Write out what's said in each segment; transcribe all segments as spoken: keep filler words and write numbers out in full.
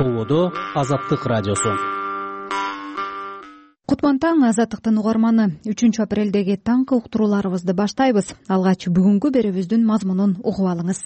тободо Азаттык радиосу. Кутман таң, Азаттыктын угарманы. үчүнчү апрелдеги таңкы уктурууларыбызды баштайбыз. Алгач бүгүнкү берүүбүздүн мазмунун угуп алыңыз.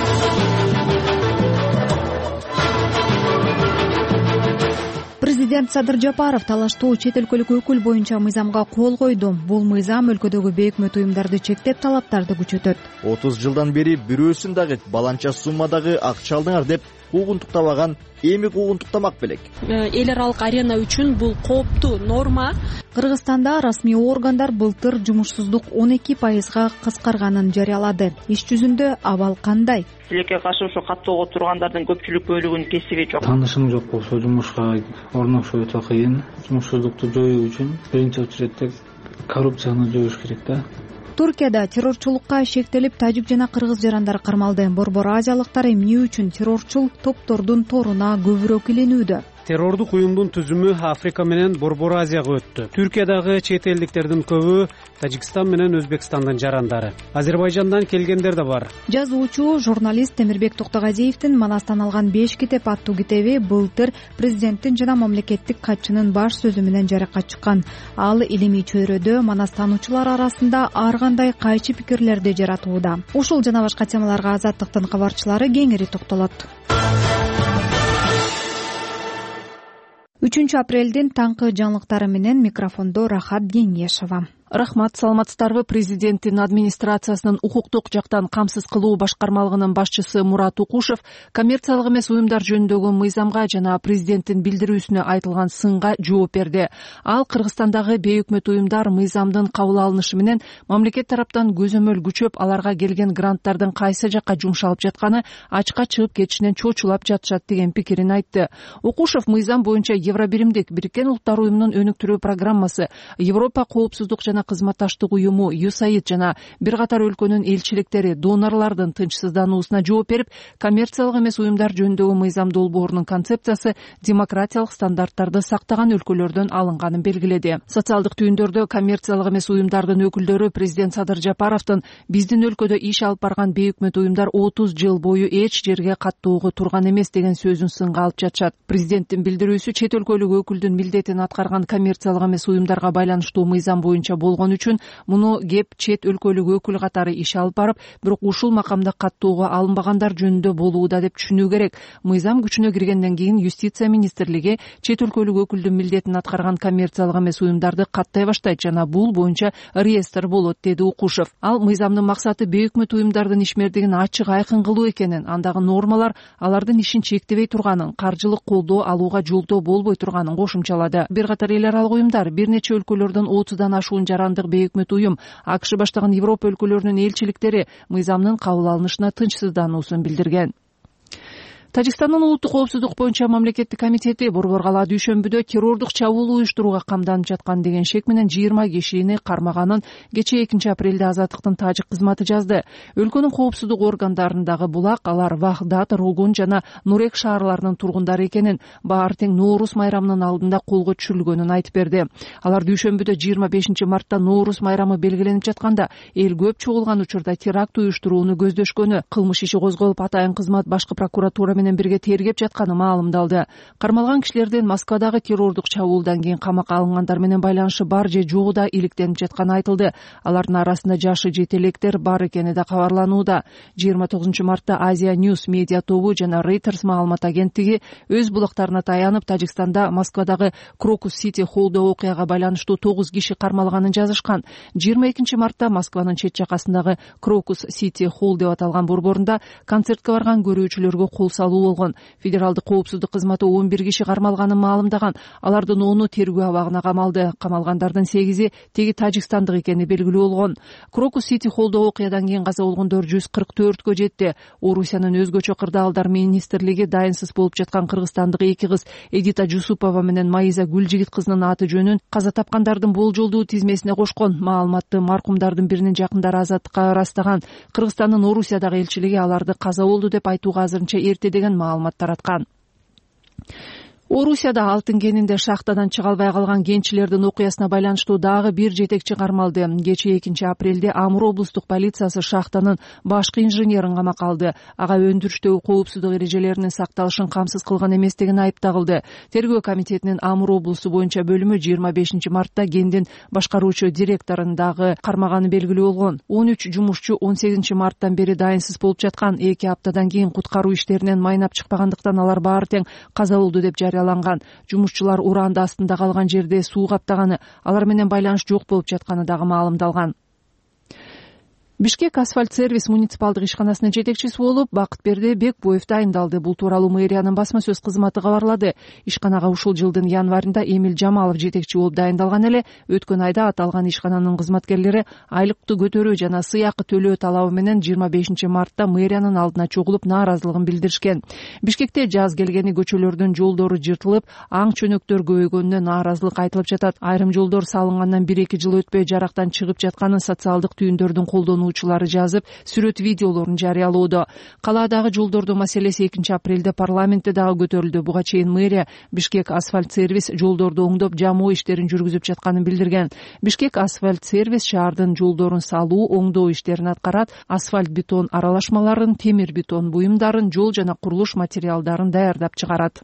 Президент Садыр Жапаров талаштуу чет өлкөлүк өкүл боюнча мыйзамга кол койду. Бул мыйзам өлкөдөгү бейөкмөт уюмдарды чектеп, талаптарды күчөтөт. отуз жылдан бери бирөөсүн дагы баланча суммадагы акча алдыңар деп куугунтуктабаган эми куугунтуктамак белек. Эл аралык арена үчүн бул кооптуу норма. Кыргызстанда расмий органдар былтыр жумушсуздук он эки пайызга кыскарганын жарыялады. Иш жүзүндө абал кандай? Тилекке каршы ошо каттоого тургандардын көпчүлүк бөлүгүнүн кесиби жок. Таанышым жок болсо жумушка орношуу өтө кыйын. Жумушсуздукту жоюу үчүн биринчи очередде коррупцияны жоюш керек да. Туркияда террорчулукка шектелип, тажик жана кыргыз жарандары кармалды. Борбор азиялыктар эмне үчүн террорчул топтордун торуна көбүрөөк илинүүдө? Террордук уюмдун түзүмү Африка менен Борбор Азияга өттү. Түркиядагы чет элдиктердин көбү Тажикстан менен Өзбекстандын жарандары. Азербайжандан келгендер да бар. Жазуучу, журналист Темирбек Токтогазиевдин Манастан алган беш китеп аттуу китеби былтыр президенттин жана мамлекеттик катчынын баш сөзү менен жарыкка чыккан. Ал илимий чөйрөдө манастануучулар арасында ар кандай кайчы пикирлерди жаратууда. Ушул жана башка темаларга Азаттыктын кабарчылары кеңири токтолот. үчүнчү апрелдин таңкы жаңылыктары менен микрофондо Рахат Кеңешова. Рахмат, саламатсыздарбы. Президенттин администрациясынын укуктук жактан камсыз кылуу башкармалыгынын башчысы Мурат Укушев коммерциялык эмес уюмдар жөнүндөгү мыйзамга жана президенттин билдирүүсүнө айтылган сынга жооп берди. Ал Кыргызстандагы бейөкмөт уюмдар мыйзамдын кабыл алынышы менен мамлекет тараптан көзөмөл күчөп, аларга келген гранттардын кайсы жакка жумшалып жатканы ачка чыгып кетишинен чочулап жатышат деген пикирин айтты. Укушев мыйзам боюнча Евробиримдик Бириккен Улуттар уюмунун өнүктүрүү программасы, Европа коопсуздук жана кызматташтык уюму ю эс эй ай ди жана бир катар өлкөнүн элчиликтери донорлордун тынчсыздануусуна жооп берип, коммерциялык эмес уюмдар жөнүндөгү мыйзам долбоорунун концепциясы демократиялык стандарттарды сактаган өлкөлөрдөн алынганын белгиледи. Социалдык түйүндөрдө коммерциялык эмес уюмдардын өкүлдөрү президент Садыр Жапаровдун биздин өлкөдө иш алып барган бейөкмөт уюмдар отуз жыл бою эч жерге каттоого турган эмес деген сөзүн сынга алып жатышат. Президенттин билдирүүсү чет өлкөлүк өкүлдүн милдетин аткарган коммерциялык эмес уюмдарга байланыштуу мыйзам боюнча болгон үчүн муну кеп чет өлкөлүк өкүл катары иш алып барып, бирок ушул макамда каттоого алынбагандар жөнүндө болууда деп түшүнүү керек. Мыйзам күчүнө киргенден кийин юстиция министрлиги чет өлкөлүк өкүлдүн милдетин аткарган коммерциялык эмес уюмдарды каттай баштайт жана бул боюнча реестр болот, деди Укушев. Ал мыйзамдын максаты бейөкмөт уюмдардын ишмердигин ачык айкын кылуу экенин, андагы нормалар алардын ишин чектебей турганын, каржылык колдоо алууга жолдоо болбой турганын кошумчалады. Бир катар эл аралык уюмдар бир нече өлкөлөрдөн отуздан ашуун жарандык бейөкмөт уюм, АКШ баштаган Европа өлкөлөрүнүн элчиликтери мыйзамдын кабыл алынышына тынчсыздануусун билдирген. Тажикстандын улуттук коопсуздук боюнча мамлекеттик комитети Борбор кала дүйшөмбүдө террордук чабуул уюштурууга камданып жаткан деген шек менен жыйырма кишини кармаганын кечээ экинчи апрелде Азаттыктын тажик кызматы жазды. Өлкөнүн коопсуздук органдарындагы булак алар Вахдат, Рогун жана Нурек шаарларынын тургундары экенин, баары тең Ноорус майрамынын алдында колго түшүрүлгөнүн айтып берди. Алар дүйшөмбүдө жыйырма бешинчи мартта Ноорус майрамы белгиленип жатканда эл көп чогулган учурда теракт уюштурууну көздөшкөнү, кылмыш иши козголуп атайын кызмат башкы прокуратура менен бирге тергеп жатканы маалымдалды. Кармалган кишилердин Москвадагы террордук чабуулдан кийин камакка алынгандар менен байланышы бар же жогу да иликтенип жатканы айтылды. Алардын арасында жашы жете электер бар экени да кабарланууда. жыйырма тогузунчу мартта Азия News медиа тобу жана Reuters маалымат агенттиги өз булактарына таянып, Тажикстанда Москвадагы Крокус Сити Холлдо окуяга байланыштуу тогуз киши кармалганын жазышкан. жыйырма экинчи мартта Москванын чет жакасындагы Крокус Сити Холл деп аталган борборунда концертке барган көрүүчүлөргө кол салуу болгон. Федералдык коопсуздук кызматы он бир киши кармалганын маалымдаган. Алардын ону тергөө абагына камалды. Камалгандардын сегизи теги тажикстандык экени белгилүү болгон. Крокус Сити Холлдо окуядан кийин каза болгондор жүз кырк төрткө жетти. Орусиянын өзгөчө кырдаалдар министрлиги дайынсыз болуп жаткан кыргызстандык эки кыз Эдита Жусупова менен Маиза Гүлжигит кызынын аты жөнүн каза тапкандардын болжолдуу тизмесине кошкон. Маалыматты маркумдардын биринин жакындары Азаттыкка ырастаган. Кыргызстандын Орусиядагы элчилиги аларды каза болду деп айтууга азырынча эрте деген маалымат тараткан. Орусияда алтын кенинде шахтадан чыга албай калган кенчилердин окуясына байланыштуу дагы бир жетекчи кармалды. Кечээ экинчи апрелде Амур облустук полициясы шахтанын башкы инженерин камакка алды. Ага өндүрүштөгү коопсуздук эрежелеринин сакталышын камсыз кылган эместигин айыптагылды. Тергөө комитетинин Амур облусу боюнча бөлүмү жыйырма бешинчи мартта кендин башкаруучу директорун дагы кармаганы белгилүү болгон. он үч жумушчу он сегизинчи марттан бери дайынсыз болуп жаткан. Эки аптадан кийин куткаруу иштеринен майнап чыкпагандыктан алар баары тең каза болду деп жарыяланган. Жумушчулар ураанды астында калган жерде суу каптаганы, алар менен байланыш жок болуп жатканы дагы маалымдалган. Бишкек асфальт сервис муниципалдык ишканасынын жетекчиси болуп Бакытберди Бекбоев дайындалды. Бул тууралуу мэриянын басма сөз кызматы кабарлады. Ишканага ушул жылдын январында Эмил Жамалов жетекчи болуп дайындалган эле. Өткөн айда аталган ишкананын кызматкерлери айлыкты көтөрүү жана сыйакы төлөө талабы менен жыйырма бешинчи мартта мэриянын алдына чогулуп нааразылыгын билдиришкен. Бишкекте жаз келгени көчөлөрдүн жолдору жыртылып, аң чөнөктөр көбөйгөнүнө нааразылык айтылып жатат. Айрым жолдор салынгандан бир эки жыл өтпөй жарактан чыгып жатканын социалдык түйүндөрдүн колдонуу жазып, сүрөт видеолорун жарыялоодо. Калаадагы жолдордун маселеси экинчи апрелде парламентте дагы көтөрүлдү. Буга чейин мэрия Бишкек асфальт сервис жолдорду оңдоп, жамоо иштерин жүргүзүп жатканын билдирген. Бишкек асфальт сервис шаардын жолдорун салуу, оңдоо иштерин аткарат, асфальт бетон аралашмаларын, темир бетон буюмдарын, жол жана курулуш материалдарын даярдап чыгарат.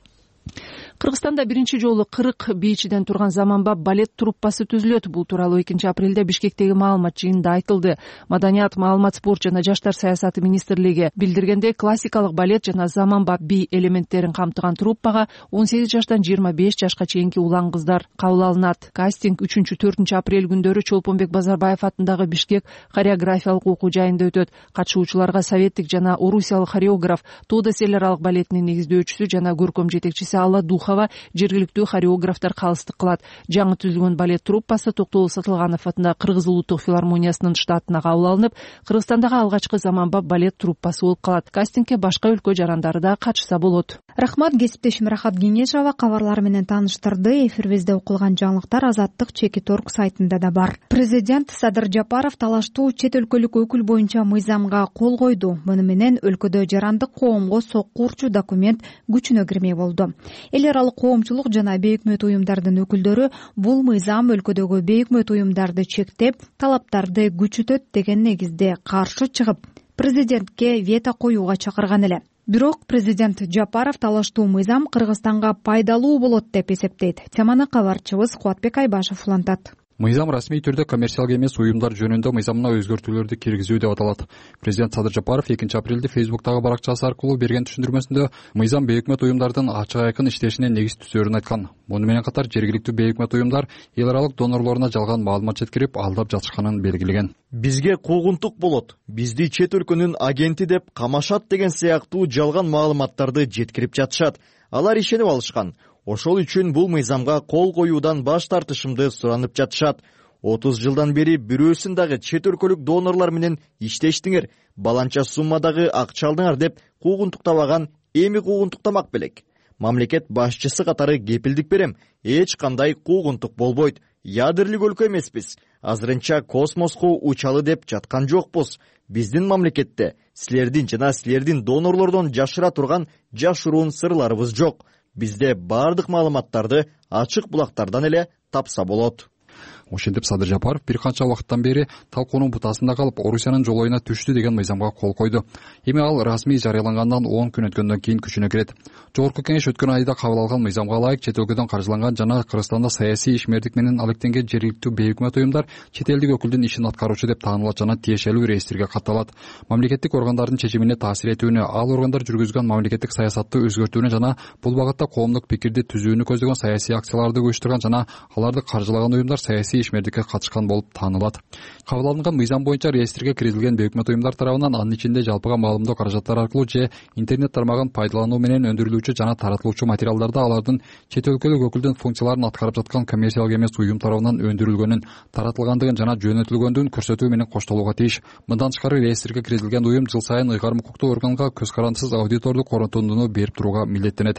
Кыргызстанда биринчи жолу кырк бийчиден турган заманбап балет труппасы түзүлөт. Бул тууралуу экинчи апрелде Бишкектеги маалымат жыйынында айтылды. Маданият, маалымат, спорт жана жаштар саясаты министрлиги билдиргендей, классикалык балет жана заманбап бий элементтерин камтыган труппага он сегиз жаштан жыйырма беш жашка чейинки улан кыздар кабыл алынат. Кастинг үчүнчү төртүнчү апрель күндөрү Чолпонбек Базарбаев атындагы Бишкек хореографиялык окуу жайында өтөт. Катышуучуларга советтик жана орусиялык хореограф, Тодос эл аралык балетинин негиздөөчүсү жана көркөм жетекчиси Алла Духова, жергиликтүү хореографтар калыстык кылат. Жаңы түзүлгөн балет труппасы Токтогул Сатылганов атындагы Кыргыз улуттук филармониясынын штатына кабыл алынып, Кыргызстандагы алгачкы заманбап балет труппасы болуп калат. Кастингке башка өлкө жарандары да катышса болот. Рахмат, кесиптешим Рахат Кеңешова кабарлар менен тааныштырды. Эфирибизде окулган жаңылыктар Азаттык Чекит орг сайтында да бар. Президент Садыр Жапаров талаштуу чет өлкөлүк өкүл боюнча мыйзамга кол койду. Муну менен өлкөдө жарандык коомго сокку урчу документ күчүнө кирмей болду. Эл аралык коомчулук жана бейөкмөт уюмдардын өкүлдөрү бул мыйзам өлкөдөгү бейөкмөт уюмдарды чектеп, талаптарды күчөтөт деген негизде каршы чыгып, президентке вето коюуга чакырган эле. Бирок президент Жапаров талаштуу мыйзам Кыргызстанга пайдалуу болот деп эсептейт. Теманы кабарчыбыз Кубатбек Айбашев улантат. Мыйзам расмий түрдө коммерциялык эмес уюмдар жөнүндө мыйзамына өзгөртүүлөрдү киргизүү деп аталат. Президент Садыр Жапаров экинчи апрелде Фейсбуктагы баракчасы аркылуу берген түшүндүрмөсүндө мыйзам бейөкмөт уюмдардын ачык айкын иштешине негиз түзөрүн айткан. Муну менен катар жергиликтүү бейөкмөт уюмдар эл аралык донорлоруна жалган маалымат жеткирип, алдап жатышканын белгилеген. Бизге куугунтук болот, бизди чет өлкөнүн агенти деп камашат деген сыяктуу жалган маалыматтарды жеткирип жатышат. Алар ишенип алышкан. Ошол үчүн бул мыйзамга кол коюудан баш тартышымды суранып жатышат. отуз жылдан бери бирөөсүн дагы чет өлкөлүк донорлор менен иштештиңер, баланча суммадагы акча алдыңар деп куугунтуктабаган, эми куугунтуктамак белек. Мамлекет башчысы катары кепилдик берем, эч кандай куугунтук болбойт. Ядерлик өлкө эмеспиз. Азырынча космоско учалы деп жаткан жокпуз. Биздин мамлекетте силердин жана силердин донорлордон жашыра турган жашыруун сырларыбыз жок. Бизде бардык маалыматтарды ачык булактардан эле тапса болот. Ошентип Садыр Жапаров бир канча убакыттан бери талкуунун бутасында калып, Орусиянын жолоюна түштү деген мыйзамга кол койду. Эми ал расмий жарыялангандан он күн өткөндөн кийин күчүнө кирет. Жогорку кеңеш өткөн айда кабыл алган мыйзамга ылайык чет өлкөдөн каржыланган жана Кыргызстанда саясий ишмердик менен алектенген жергиликтүү бейөкмөт уюмдар чет элдик өкүлдүн ишин аткаруучу деп таанылат жана тиешелүү реестрге катталат. Мамлекеттик органдардын чечимине таасир этүүнү, ал органдар жүргүзгөн мамлекеттик саясатты өзгөртүүнү жана бул багытта коомдук пикирди түзүүнү көздөгөн саясий акцияларды уюштурган жана аларды каржылаган уюмдар саясий ишмердикке катышкан болуп таанылат. Кабыл алынган мыйзам боюнча реестрге киргизилген бейөкмөт уюмдар тарабынан анын ичинде жалпыга маалымдоо каражаттары аркылуу же интернет тармагын пайдалануу менен өндүрүлүүчү жана таратылуучу материалдарда алардын чет өлкөлүк өкүлдүн функцияларын аткарып жаткан коммерциялык эмес уюм тарабынан өндүрүлгөнүн, таратылгандыгын жана жөнөтүлгөндүгүн көрсөтүү менен коштолууга тийиш. Мындан тышкары реестрге киргизилген уюм жыл сайын ыйгарым укуктуу органга көз карандысыз аудитордук оротундуну берип турууга милдеттенет.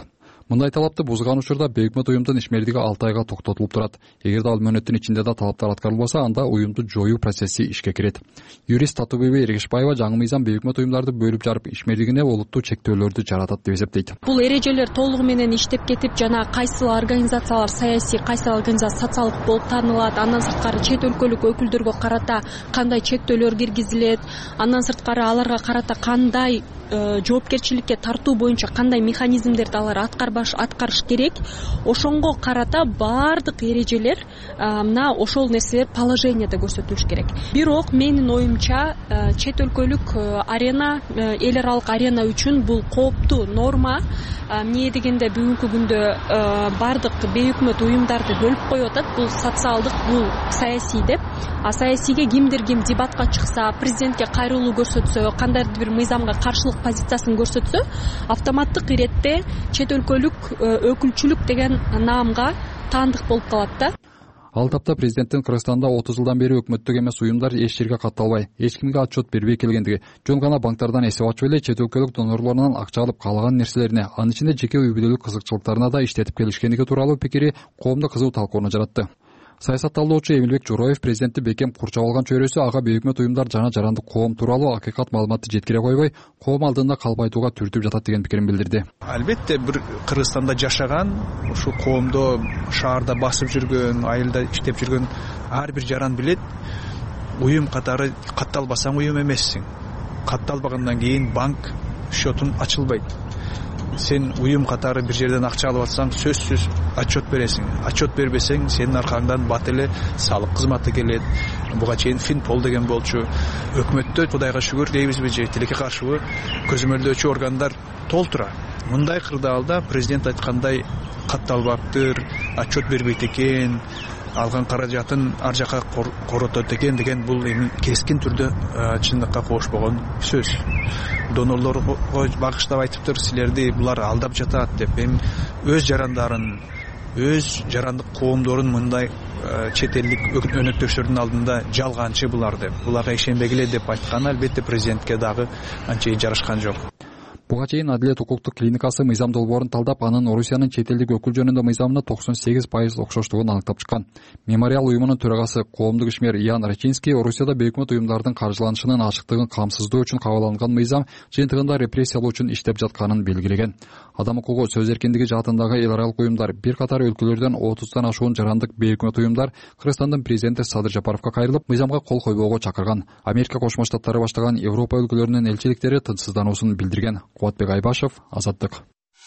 мындай талапты бузган учурда бейөкмөт уюмдун ишмердиги алты айга токтотулуп турат. Эгерде ал мөөнөттүн ичинде да талаптар аткарылбаса, анда уюмду жоюу процесси ишке кирет. Юрист Татыбүбү Эргешбаева жаңы мыйзам бейөкмөт уюмдарды бөлүп жарып ишмердигине олуттуу чектөөлөрдү жаратат деп эсептейт. Бул эрежелер толугу менен иштеп кетип, жана кайсыл организациялар саясий, кайсыл организация социалдык болуп таанылат, андан сырткары чет өлкөлүк өкүлдөргө карата кандай чектөөлөр киргизилет, андан сырткары аларга карата кандай жоопкерчиликке тартуу боюнча кандай механизмдерди алар аткарбаш аткарыш керек, ошонго карата баардык эрежелер мына ошол нерселер положенияда көрсөтүлүш керек. Бирок менин оюмча чет өлкөлүк арена, эл аралык арена үчүн бул кооптуу норма. Эмне дегенде бүгүнкү күндө баардык бейөкмөт уюмдарды бөлүп коюп атат. Бул социалдык, бул саясий деп. А саясийге кимдир ким дебатка чыкса, президентке кайрылуу көрсөтсө, кандайдыр бир мыйзамга каршылык позициясын көрсөтсө, автоматтык иретте чет өлкөлүк өкүлчүлүк деген наамга таандык болуп калат да. Ал тапта президенттин Кыргызстанда отуз жылдан бери өкмөттүк эмес уюмдар эч жерге катталбай, эч кимге отчет бербей келгендиги, жөн гана банктардан эсеп ачып эле чет өлкөлүк донорлорунан акча алып каалаган нерселерине, анын ичинде жеке үй бүлөлүк кызыкчылыктарына да иштетип келишкендиги тууралуу пикири коомдо кызуу талкууну жаратты. Саясат талдоочу Эмилбек Жороев президентти бекем курчап алган чөйрөсү ага бейөкмөт уюмдар жана жарандык коом тууралуу акыйкат маалыматты жеткире койбой, коом алдында калпайтууга түртүп жатат деген пикирин билдирди. Албетте бир Кыргызстанда жашаган, ушул коомдо шаарда басып жүргөн, айылда иштеп жүргөн ар бир жаран билет, уюм катары катталбасаң уюм эмессиң. Катталбагандан кийин банк счетун ачылбайт. Сен уюм катары бир жерден акча алып атсаң, сөзсүз отчет бересиң. Отчет бербесең, сенин аркаңдан бат эле салык кызматы келет. Буга чейин Финпол деген болчу. Өкмөттө Кудайга шүгүр дейбизби же тилекке каршыбы көзөмөлдөөчү органдар толтура. Мындай кырдаалда президент айткандай катталбаптыр, отчет бербейт экен, алган каражатын ар жака коротот экен деген бул эми кескин түрдө чындыкка кошпогон сөз. Донорлорго багыштап айтыптыр, силерди булар алдап жатат деп. Эми өз жарандарын, өз жарандык коомдорун мындай чет элдик өнөктөштөрдүн алдында жалганчы булар деп, буларга ишенбегиле деп айткан албетте президентке дагы анчейин жарашкан жок. Буга чейин Адилет укуктук клиникасы мыйзам долбоорун талдап, анын Орусиянын чет элдик өкүл жөнүндө мыйзамына токсон сегиз пайыз окшоштугун аныктап чыккан. Мемориал уюмунун төрагасы, коомдук ишмер Ян Рачинский Орусияда бейөкмөт уюмдардын каржыланышынын ачыктыгын камсыздоо үчүн кабыл алынган мыйзам жыйынтыгында репрессиялоо үчүн иштеп жатканын белгилеген. Адам укугу, сөз эркиндиги жаатындагы эл аралык уюмдар, бир катар өлкөлөрдөн отуздан ашуун жарандык бейөкмөт уюмдар Кыргызстандын президенти Садыр Жапаровго кайрылып, мыйзамга кол койбоого чакырган. Америка Кошмо Штаттары баштаган Европа өлкөлөрүнүн элчиликтери тынчсыздануусун билдирген. Кубатбек Айбашев, Азаттык.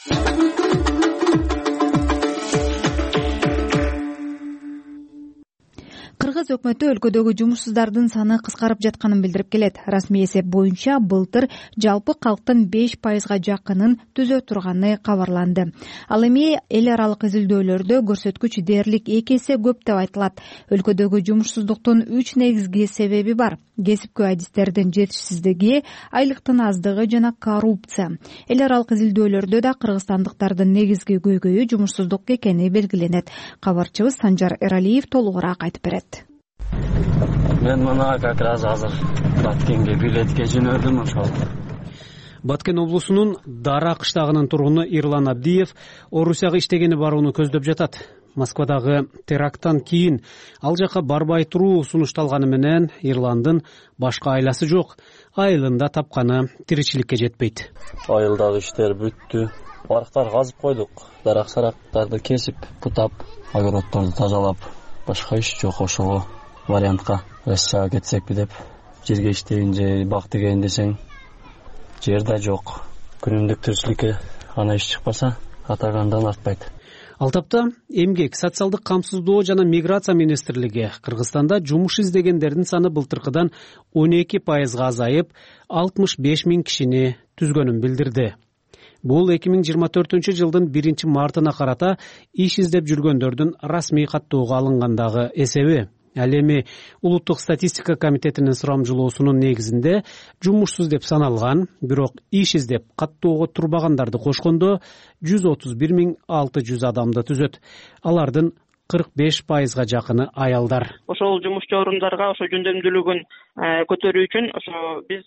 Кыргыз өкмөтү өлкөдөгү жумушсуздардын саны кыскарып жатканын билдирип келет. Расмий эсеп боюнча былтыр жалпы калктын беш пайызга жакынын түзө турганы кабарланды. Ал эми эл аралык изилдөөлөрдө көрсөткүч дээрлик эки эсе көп деп айтылат. Өлкөдөгү жумушсуздуктун үч негизги себеби бар: кесипкөй адистердин жетишсиздиги, айлыктын аздыгы жана коррупция. Эл аралык изилдөөлөрдө да кыргызстандыктардын негизги көйгөйү жумушсуздук экени белгиленет. Кабарчыбыз Санжар Эралиев толугураак айтып берет. Мен мына как раз азыр Баткенге билетке жөнөдүм ошол. Баткен облусунун Дара кыштагынын тургуну Ирлан Абдиев Орусияга иштегени барууну көздөп жатат. Москвадагы теракттан кийин ал жака барбай туруу сунушталганы менен Ирландын башка айласы жок. Айылында тапканы тиричиликке жетпейт. Айылдагы иштер бүттү. Барактар казып койдук. Дарак-сарактарды кесип, бутап, огороддорду тазалап, башка иш жок. Ошого вариантка Россияга кетсекпи деп. Жерге иштейин же бак деген десең, жер да жок. Күнүмдүк тиричиликке ана иш чыкпаса, атагандан артпайт. Ал тапта эмгек, социалдык камсыздоо жана миграция министрлиги Кыргызстанда жумуш издегендердин саны былтыркыдан он эки пайызга азайып, алтымыш беш миң кишини түзгөнүн билдирди. Бул эки миң жыйырма төртүнчү жылдын биринчи мартына карата иш издеп жүргөндөрдүн расмий каттоого алынгандагы эсеби. Ал эми Улуттук статистика комитетинин сурамжылоосунун негизинде жумушсуз деп саналган, бирок иш издеп каттоого турбагандарды кошкондо жүз отуз бир миң алты жүз адамды түзөт. Алардын кырк беш пайызга жакыны аялдар. Ошол жумушчу орундарга ошо жөндөмдүүлүгүн көтөрүү үчүн ошо биз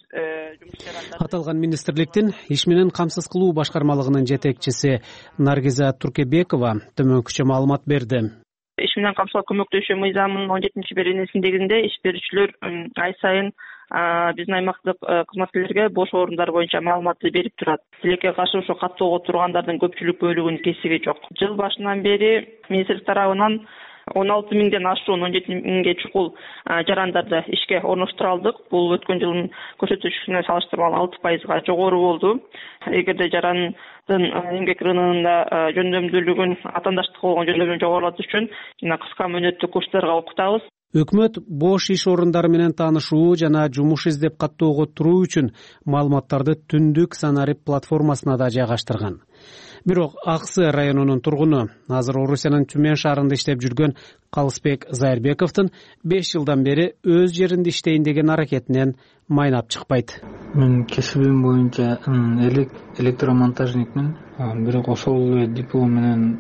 аталган министрликтин иш менен камсыз кылуу башкармалыгынын жетекчиси Наргиза Туркебекова төмөнкүчө маалымат берди. Иш менен камсыздыкка көмөктөшүү мыйзамынын он жетинчи беренесиндегинде иш берүүчүлөр ай сайын биздин аймактык кызматкерлерге бош орундар боюнча маалыматты берип турат. Тилекке каршы ошо каттоого тургандардын көпчүлүк бөлүгүнүн кесиби жок. Жыл башынан бери министрлик тарабынан он алты миңден ашуун он жети миңге чукул жарандарды ишке орноштура алдык. Бул өткөн жылдын көрсөтүшүнө салыштырмалуу алты пайызга жогору болду. Эгерде жарандын эмгек рыногунда жөндөмдүүлүгүн, атаандаштыкка болгон жөндөмдүүлүгүн жогорулатыш үчүн жана кыска мөөнөттүү курстарга окутабыз. Өкмөт бош иш орундары менен таанышуу жана жумуш издеп каттоого туруу үчүн маалыматтарды Түндүк Санарип платформасына да жайгаштырган. Бирок Аксы районунун тургуну, азыр Орусиянын Түмен шаарында иштеп жүргөн Калысбек Зайырбековдун беш жылдан бери өз жеринде иштейин деген аракетинен майнап чыкпайт. Мен кесибим боюнча электромонтажникмин. Бирок ошол эле диплом менен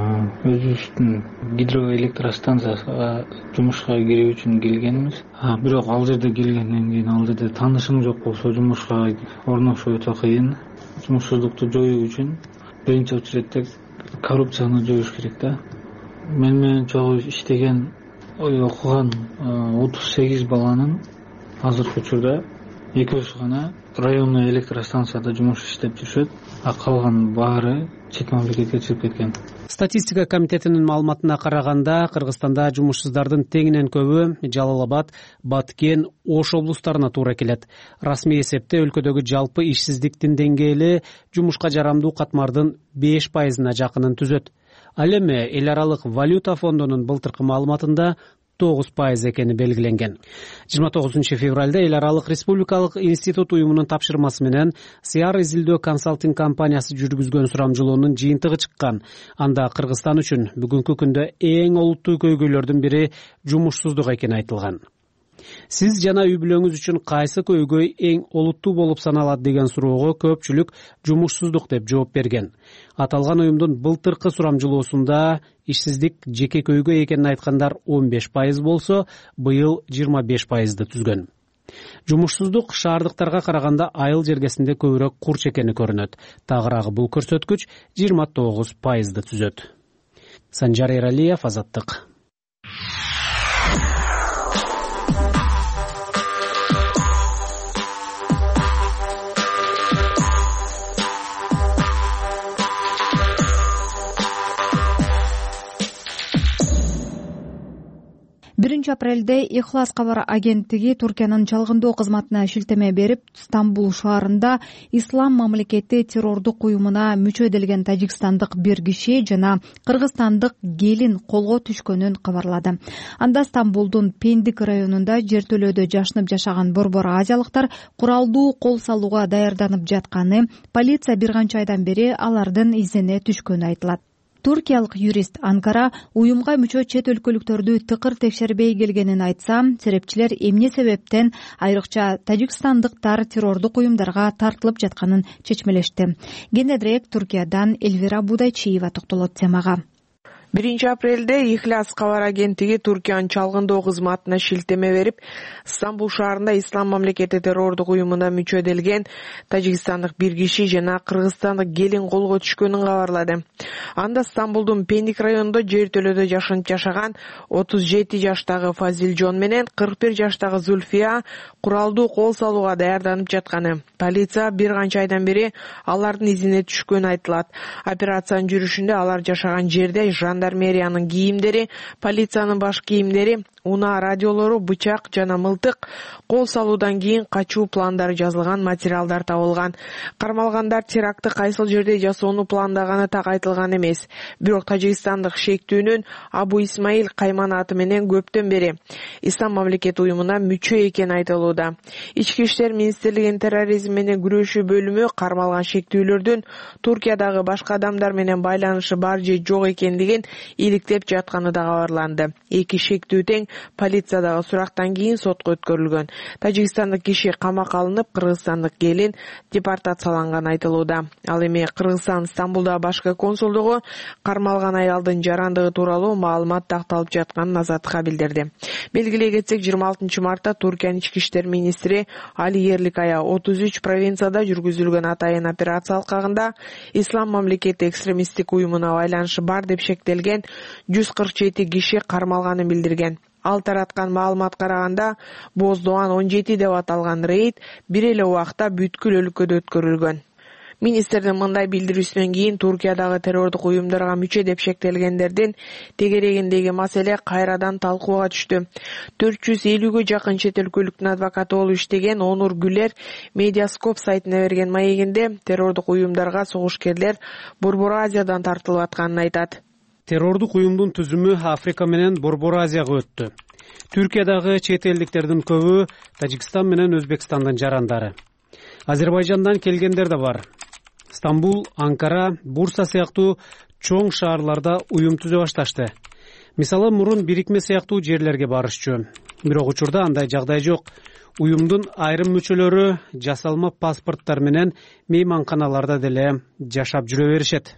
өзүбүздүн гидроэлектростанцияга жумушка кирүү үчүн келгенбиз. Бирок ал жерде келгенден кийин ал жерде таанышым жок болсо жумушка орношуу өтө кыйын. Жумушсуздукту жоюу үчүн биринчи очередте коррупцияны жоюш керек да. Мен менен чогуу иштеген, окуган отуз сегиз баланын азыркы учурда экөөсү гана районный электростанцияда жумуш иштеп жүрүшөт, а калган баары чет мамлекетке чыгып кеткен. Статистика комитетинин маалыматына караганда, Кыргызстанда жумушсуздардын теңинен көбү Жалал Абад, Баткен, Ош облустарына туура келет. Расмий эсепте өлкөдөгү жалпы ишсиздиктин деңгээли жумушка жарамдуу катмардын беш пайызына жакынын түзөт. Ал эми эл аралык валюта фондунун былтыркы маалыматында тогуз пайыз экени белгиленген. жыйырма тогузунчу февралда эл аралык республикалык институт уюмунун тапшырмасы менен Сиар изилдөө консалтинг компаниясы жүргүзгөн сурамжылоонун жыйынтыгы чыккан. Анда Кыргызстан үчүн бүгүнкү күндө эң олуттуу көйгөйлөрдүн бири жумушсуздук экени айтылган. Сиз жана үй бүлөңүз үчүн кайсы көйгөй эң олуттуу болуп саналат деген суроого көпчүлүк жумушсуздук деп жооп берген. Аталган уюмдун былтыркы сурамжылоосунда ишсиздик жеке көйгөй экенин айткандар он беш пайыз болсо, быйыл жыйырма беш пайызды түзгөн. Жумушсуздук шаардыктарга караганда айыл жергесинде көбүрөөк курч экени көрүнөт. Тагыраагы бул көрсөткүч жыйырма тогуз пайызды түзөт. Санжар Эралиев, Азаттык. биринчи апрелде Ихлас кабар агенттиги Туркиянын чалгындоо кызматына шилтеме берип, Стамбул шаарында Ислам мамлекети террордук уюмуна мүчө эделген тажикстандык бир киши жана кыргызстандык келин колго түшкөнүн кабарлады. Анда Стамбулдун Пендик районунда жертөлөөдө жашынып жашаган борбор азиялыктар куралдуу кол салууга даярданып жатканы, полиция бир канча айдан бери алардын изине түшкөнү айтылат. Туркиялык юрист Анкара уюмга мүчө чет өлкөлүктөрдү тыкыр текшербей келгенин айтса, серепчилер эмне себептен айрыкча тажикстандыктар террордук уюмдарга тартылып жатканын чечмелешти. Кененирээк Туркиядан Эльвира Будайчиева токтолот темага. биринчи апрелде Ихлас кабар агенттиги Туркиянын чалгындоо кызматына шилтеме берип, Стамбул шаарында Ислам мамлекети террордук уюмуна мүчө эделген тажикстандык бир киши жана кыргызстандык келин колго түшкөнүн кабарлады. Анда Стамбулдун Пендик районунда жертөлөөдө жашынып жашаган отуз жети жаштагы Фазилжон менен кырк бир жаштагы Зульфия куралдуу кол салууга даярданып жатканы. Полиция бир канча айдан бери алардын изине түшкөнү айтылат. Операциянын жүрүшүндө алар жашаган жерде жандармериянын кийимдери, полициянын баш кийимдери, унаа радиолору, бычак жана мылтык, кол салуудан кийин качуу пландары жазылган материалдар табылган. Кармалгандар терактты кайсыл жерде жасоону пландаганы так айтылган эмес. Бирок тажикстандык шектүүнүн Абу Исмаил Кайман аты менен көптөн бери Ислам мамлекети уюмуна мүчө экени айтылууда. Ички иштер министрлигинин терроризм менен күрөшүү бөлүмү кармалган шектүүлөрдүн Туркиядагы башка адамдар менен байланышы бар же жок экендигин иликтеп жатканы да кабарланды. Эки шектүү тең полициядагы сурактан кийин сотко өткөрүлгөн. Тажикстандык киши камакка алынып, кыргызстандык келин депортацияланганы айтылууда. Ал эми Кыргызстан Стамбулдагы башкы консулдугу кармалган аялдын жарандыгы тууралуу маалымат такталып жатканын Азаттыкка билдирди. Белгилей кетсек, жыйырма алтынчы мартта Туркиянын ички иштер министри Али Ерликая отуз үч провинцияда жүргүзүлгөн атайын операция алкагында Ислам мамлекети экстремисттик уюмуна байланышы бар деп шектелген жүз кырк жети киши кармалганын билдирген. Ал тараткан маалыматка караганда Боздоан он жети деп аталган рейд бир эле убакта бүткүл өлкөдө өткөрүлгөн. Министрдин мындай билдирүүсүнөн кийин Туркиядагы террордук уюмдарга мүчө деп шектелгендердин тегерегиндеги маселе кайрадан талкууга түштү. төрт жүз элүүгө жакын чет өлкөлүктүн адвокаты болуп иштеген Онур Гүлер Медиаскоп сайтына берген маегинде террордук уюмдарга согушкерлер Борбор Азиядан тартылып атканын айтат. Террордук уюмдун түзүмү Африка менен Борбор Азияга өттү. Түркиядагы чет элдиктердин көбү Тажикстан менен Өзбекстандын жарандары. Азербайжандан келгендер да бар. Стамбул, Анкара, Бурса сыяктуу чоң шаарларда уюм түзө башташты. Мисалы, мурун бирикме сыяктуу жерлерге барышчу. Бирок учурда андай жагдай жок. Уюмдун айрым мүчөлөрү жасалма паспорттар менен мейманканаларда деле жашап жүрө беришет.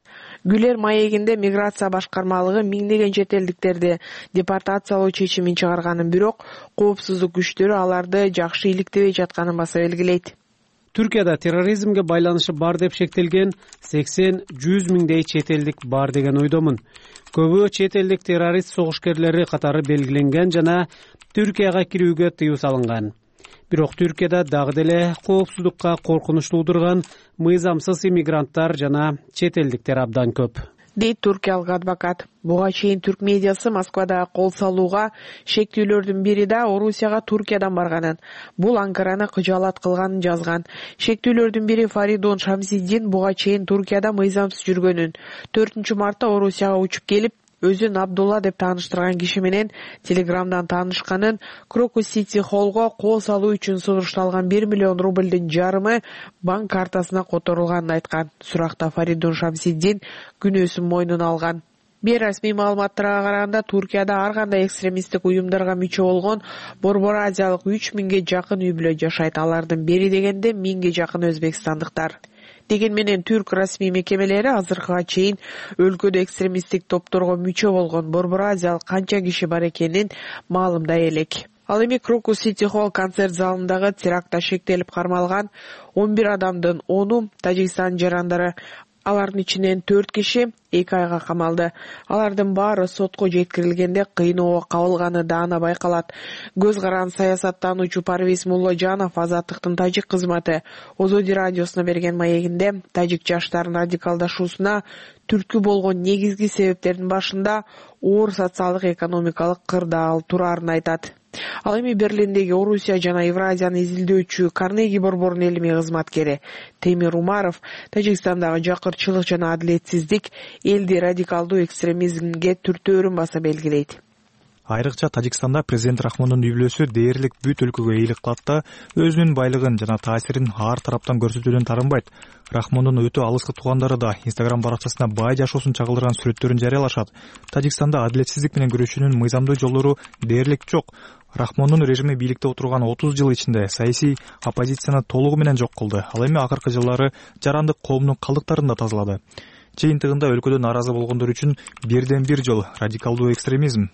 Гүлер маегинде миграция башкармалыгы миңдеген чет элдиктерди депортациялоо чечимин чыгарганын, бирок коопсуздук күчтөрү аларды жакшы иликтебей жатканын баса белгилейт. Түркияда терроризмге байланышы бар деп шектелген сексен жүз миңдей чет элдик бар деген ойдомун. Көбү чет элдик террорист согушкерлери катары белгиленген жана Түркияга кирүүгө тыюу салынган. Бирок Түркияда дагы деле коопсуздукка коркунуч туудурган мыйзамсыз иммигранттар жана чет элдиктер абдан көп, дейт туркиялык адвокат. Буга чейин түрк медиасы Москвада кол салууга шектүүлөрдүн бири да Орусияга Туркиядан барганын, бул Анкараны кыжаалат кылганын жазган. Шектүүлөрдүн бири Фаридун Шамсиддин буга чейин Туркияда мыйзамсыз жүргөнүн, төртүнчү мартта Орусияга учуп келип, өзүн Абдулла деп тааныштырган киши менен Телеграмдан таанышканын, Крокус Сити Холлго кол салуу үчүн сунушталган бир миллион рублдун жарымы банк картасына которулганын айткан. Суракта Фаридун Шамсиддин күнөөсүн мойнуна алган. Бейрасмий маалыматтарга караганда, Туркияда ар кандай экстремисттик уюмдарга мүчө болгон Борбор Азиялык үч миңге жакын үй бүлө жашайт. Алардын бери дегенде миңге жакын өзбекстандыктар. Деген менен түрк расмий мекемелери азыркыга чейин өлкөдө экстремисттик топторго мүчө болгон Борбор Азиялык канча киши бар экенин маалымдай элек. Ал эми Крокус Сити Холл концерт залындагы терактта шектелип кармалган он бир адамдын ону Тажикстан жарандары. Алардын ичинен төрт киши эки айга камалды. Алардын баары сотко жеткирилгенде кыйноого кабылганы даана байкалат. Көз каран саясаттануучу Парвиз Мулложанов Азаттыктын тажик кызматы Озоди радиосуна берген маегинде тажик жаштарынын радикалдашуусуна түрткү болгон негизги себептердин башында оор социалдык экономикалык кырдаал турарын айтат. Ал эми Берлиндеги Орусия жана Евразияны изилдөөчү Карнеги борборунун илимий кызматкери Темир Умаров Тажикстандагы жакырчылык жана адилетсиздик элди радикалдуу экстремизмге түртөөрүн баса белгилейт. Айрыкча Тажикстанда президент Рахмондун үй бүлөсү дээрлик бүт өлкөгө ыйлык кылат да өзүнүн байлыгын жана таасирин ар тараптан көрсөтүүдөн тарынбайт. Рахмондун өтө алыскы туугандары да Инстаграм баракчасына бай жашоосун чагылдырган сүрөттөрүн жарыялашат. Тажикстанда адилетсиздик менен күрөшүүнүн мыйзамдуу жолдору дээрлик жок. Рахмондун режими бийликте отурган отуз жыл ичинде саясий оппозицияны толугу менен жок кылды. Ал эми акыркы жылдары жарандык коомдун калдыктарын да тазалады. Жыйынтыгында өлкөдө нааразы болгондор үчүн бирден бир жол радикалдуу экстремизм,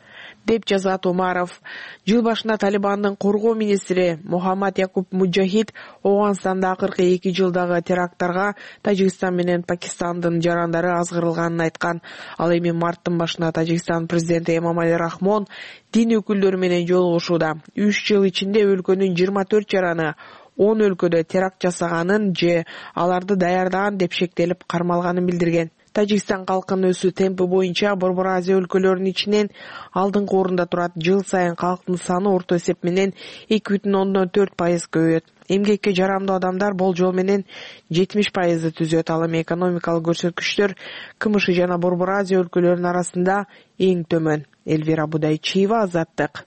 деп жазат Умаров. Жыл башында Талибандын коргоо министри Мухаммад Якуб Муджахид Оганстанда акыркы эки жылдагы теракттарга Тажикстан менен Пакистандын жарандары азгырылганын айткан. Ал эми марттын башында Тажикстан президенти Эмомали Рахмон дин өкүлдөрү менен жолугушууда. үч жыл ичинде өлкөнүн жыйырма төрт жараны он өлкөдө теракт жасаганын же аларды даярдаган деп шектелип кармалганын билдирген. Тажикстан калкынын өсүү темпи боюнча Борбор Азия өлкөлөрүнүн ичинен алдыңкы орунда турат. Жыл сайын калктын саны орто эсеп менен эки бүтүн ондон төрт пайыз көбөйөт. Эмгекке жарамдуу адамдар болжол менен жетимиш пайызды түзөт. Ал эми экономикалык көрсөткүчтөр КМШ жана Борбор Азия өлкөлөрүнүн арасында эң төмөн. Элвира Будайчиева, Азаттык.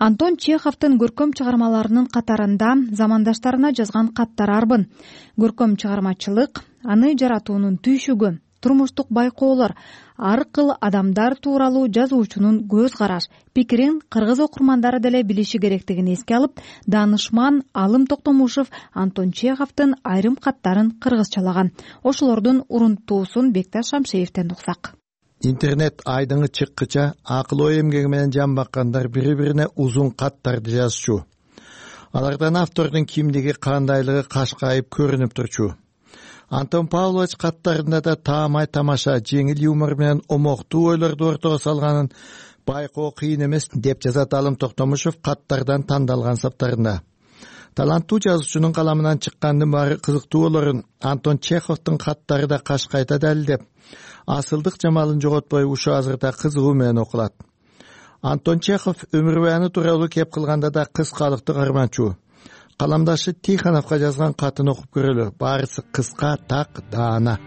Антон Чеховдун көркөм чыгармаларынын катарында замандаштарына жазган каттарарбын. Көркөм чыгармачылык аны жаратуунун түйшүгү, турмуштук байкоолор, ар кыл адамдар тууралуу жазуучунун көз караш, пикирин кыргыз окурмандары деле билиши керектигин эске алып, даанышман Алым Токтомушев Антон Чеховдун айрым каттарын кыргызчалаган. Ошолордун урунтуусун Бекташ Шамшеевден уксак. Интернет айдыңы чыккыча акыл ой эмгеги менен жан баккандар бири-бирине узун каттарды жазчу. Алардан автордун кимдиги, кандайлыгы кашкайып көрүнүп турчу. Антон Павлович каттарында да таамай тамаша, жеңил юмор менен омоктуу ойлорду ортого салганын байкоо кыйын эмес деп жазат Алым Токтомушев каттардан тандалган саптарында. Таланттуу жазуучунун каламынан чыккандын баары кызыктуу болорун Антон Чеховдун каттары да кашкайта далилдеп, асылдык жамалын жоготпой ушу азырда кызыгуу менен окулат. Антон Чехов өмүр баяны тууралуу кеп кылганда да кыскалыкты карманчу. Каламдашы Тихоновго жазган катын окуп көрөлү. Баарысы кыска, так, даана.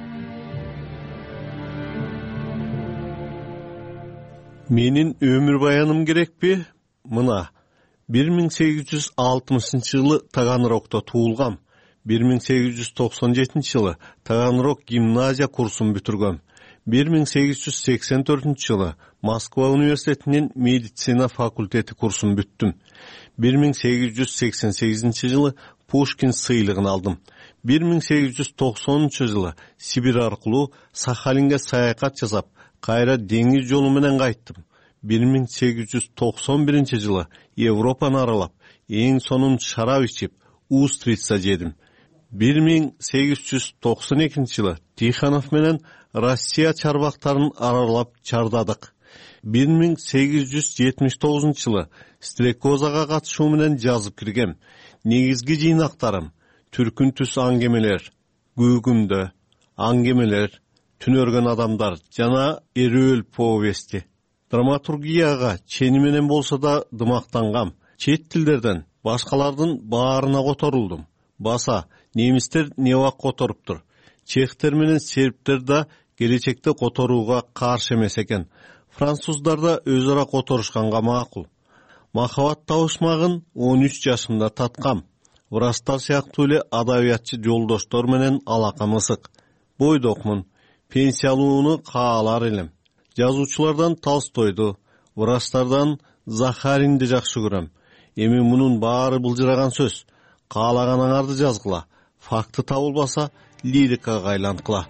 Менин өмүр баяным керекпи? Мына бир миң сегиз жүз алтымышынчы жылы Таганрогдо туулгам. бир миң сегиз жүз токсон жетинчи жылы Таганрог гимназия курсун бүтүргөм. бир миң сегиз жүз сексен төртүнчү жылы Москва университетинин медицина факультети курсун бүттүм. бир миң сегиз жүз сексен сегизинчи жылы Пушкин сыйлыгын алдым. бир миң сегиз жүз токсонунчу жылы Сибирь аркылуу Сахалинге саякат жасап, кайра деңиз жолу менен кайттым. бир миң сегиз жүз токсон биринчи жылы Европаны аралап, эң сонун шарап ичип, устрица жедим. бир миң сегиз жүз токсон экинчи жылы Тихонов менен Россия чарбактарын аралап чардадык. бир миң сегиз жүз жетимиш тогузунчу жылы Стрекозага катышуу менен жазып киргем. Негизги жыйнактарым: Түркүн түс аңгемелер, Көгүмдө, аңгемелер, Түнөргөн адамдар жана Эрөөл повести. Драматургияга чени менен болсо да дымактангам. Чет тилдерден башкалардын баарына которулдум. Баса немистер небак которуптур. Чехтер менен сербтер да келечекте которууга каршы эмес экен. Француздар да өз ара которушканга макул. Махабат табышмагын он үч жашымда таткам. Врачтар сыяктуу эле адабиятчы жолдоштор менен алакам ысык. Бойдокмун, пенсиялууну каалар элем. Жазуучулардан Толстойду, врачтардан Захаринди жакшы көрөм. Эми мунун баары былжыраган сөз. Каалаганыңарды жазгыла. Факты табылбаса, лирикага айланткыла.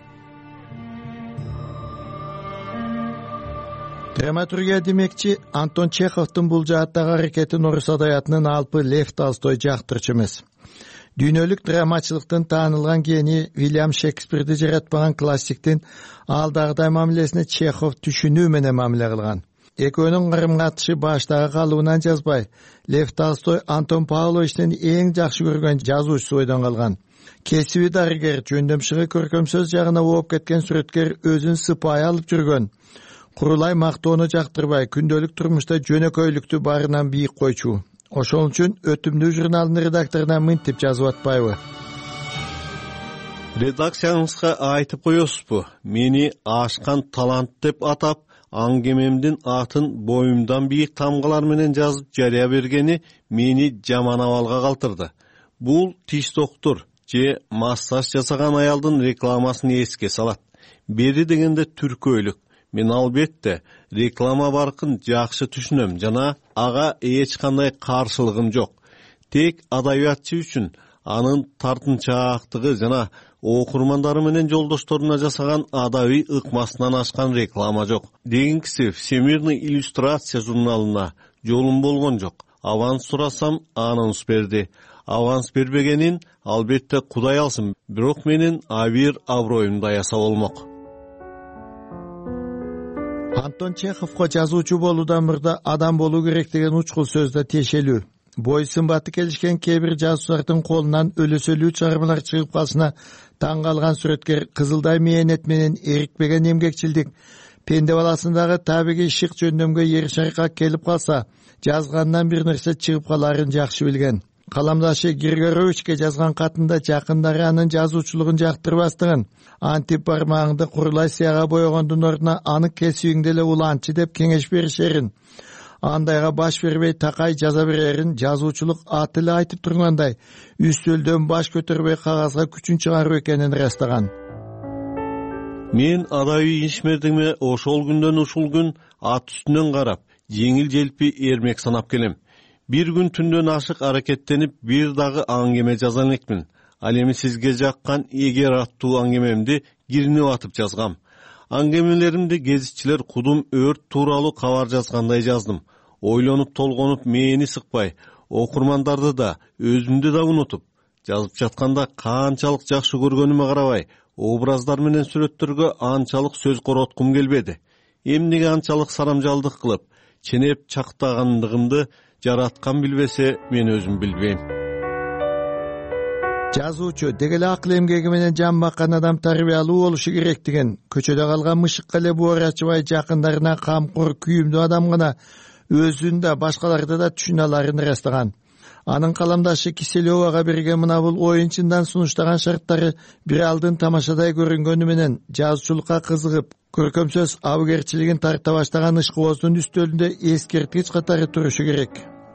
Драматургия демекчи Антон Чеховдун бул жааттагы аракетин орус адабиятынын алпы Лев Толстой жактырчу эмес. Дүйнөлүк драмачылыктын таанылган гении Вильям Шекспирди жаратпаган классиктин алдагыдай мамилесине Чехов түшүнүү менен мамиле кылган. Экөөнүн кырым катышы баштагы калыбынан жазбай, Лев Толстой Антон Павловичтин эң жакшы көргөн жазуучусу бойдон калган. Кесиби дарыгер, жөндөмшүгү көркөм сөз жагына ооп кеткен сүрөткер өзүн сыпайы алып жүргөн. Курулай мактоону жактырбай, күндөлүк турмушта жөнөкөйлүктү барынан бийик койчу. Ошол үчүн өтүмдүү журналдын редакторуна мынтип жазып атпайбы? Редакцияңызга айтып коесузбу? Мени ашкан талант деп атап, аңгемемдин атын боюмдан бийик тамгалар менен жазып жарыя бергени мени жаман абалга калтырды. Бул тиш доктур же массаж жасаган аялдын рекламасын эске салат. Бери дегенде түркөйлүк. Мен албетте реклама баркын жакшы түшүнөм жана ага эч кандай каршылыгым жок. Тек адабиятчы үчүн анын тартынчаактыгы жана окурмандары менен жолдошторуна жасаган адабий ыкмасынан ашкан реклама жок. Дегенкиси Всемирный иллюстрация журналына жолум болгон жок. Аванс сурасам анонс берди. Аванс бербегенин албетте Кудай алсын, бирок менин абир аброюмду аяса болмок. Антон Чеховго жазуучу болуудан мурда адам болуу керек деген учкул сөздө тиешелүү. Бой сымбаты келишкен кээ бир жазуучулардын колунан өлөсөлүү чыгармалар чыгып калсына таң калган сүрөткер кызылдай мээнет менен эрикпеген эмгекчилдик, пенде баласындагы табигый шык жөндөмгө ершаркак келип калса, жазгандан бир нерсе чыгып каларын жакшы билген. Каламдашы Григоровичке жазган катында жакындары анын жазуучулугун жактырбастыгын, антип бармагыңды курулай сыяга боегондун ордуна аны кесибиңди эле улантчы деп кеңеш беришерин, андайга баш бербей такай жаза берерин жазуучулук аты эле айтып тургандай үстөлдөн баш көтөрбөй кагазга күчүн чыгаруу экенин ырастаган. Мен адайы ишмердиме ошол күндөн ушул күн ат үстүнөн карап, жеңил желпи эрмек санап келем. Бир күн түндөн ашык аракеттенип, бир дагы аңгеме жаза элекмин. Ал эми сизге жаккан эгер аттуу аңгемемди киринип атып жазгам. Аңгемелеримди гезитчилер кудум өрт тууралуу кабар жазгандай жаздым. Ойлонуп толгонуп мени сыкпай, окурмандарды да, өзүмдү да унутуп, жазып жатканда канчалык жакшы көргөнүмө карабай, образдар менен сүрөттөргө анчалык сөз короткум келбеди. Эмнеге анчалык сарамжалдык кылып, ченеп чактагандыгымды жараткан билбесе, мен өзүм билбейм. Жазуучу деги эле акыл эмгеги менен жан баккан адам тарбиялуу болушу керектигин, көчөдө калган мышыкка эле боор ачыбай жакындарына камкор, күйүмдүү адам гана өзүн да башкаларды да түшүнө аларын ырастаган. Анын каламдашы Киселевага берген мына бул оюнчундан сунуштаган шарттары бир алдын тамашадай көрүнгөнү менен жазуучулукка кызыгып, көркөм сөз абыгерчилигин тарта баштаган ышкыбоздун үстөлүндө эскерткич катары турушу керек.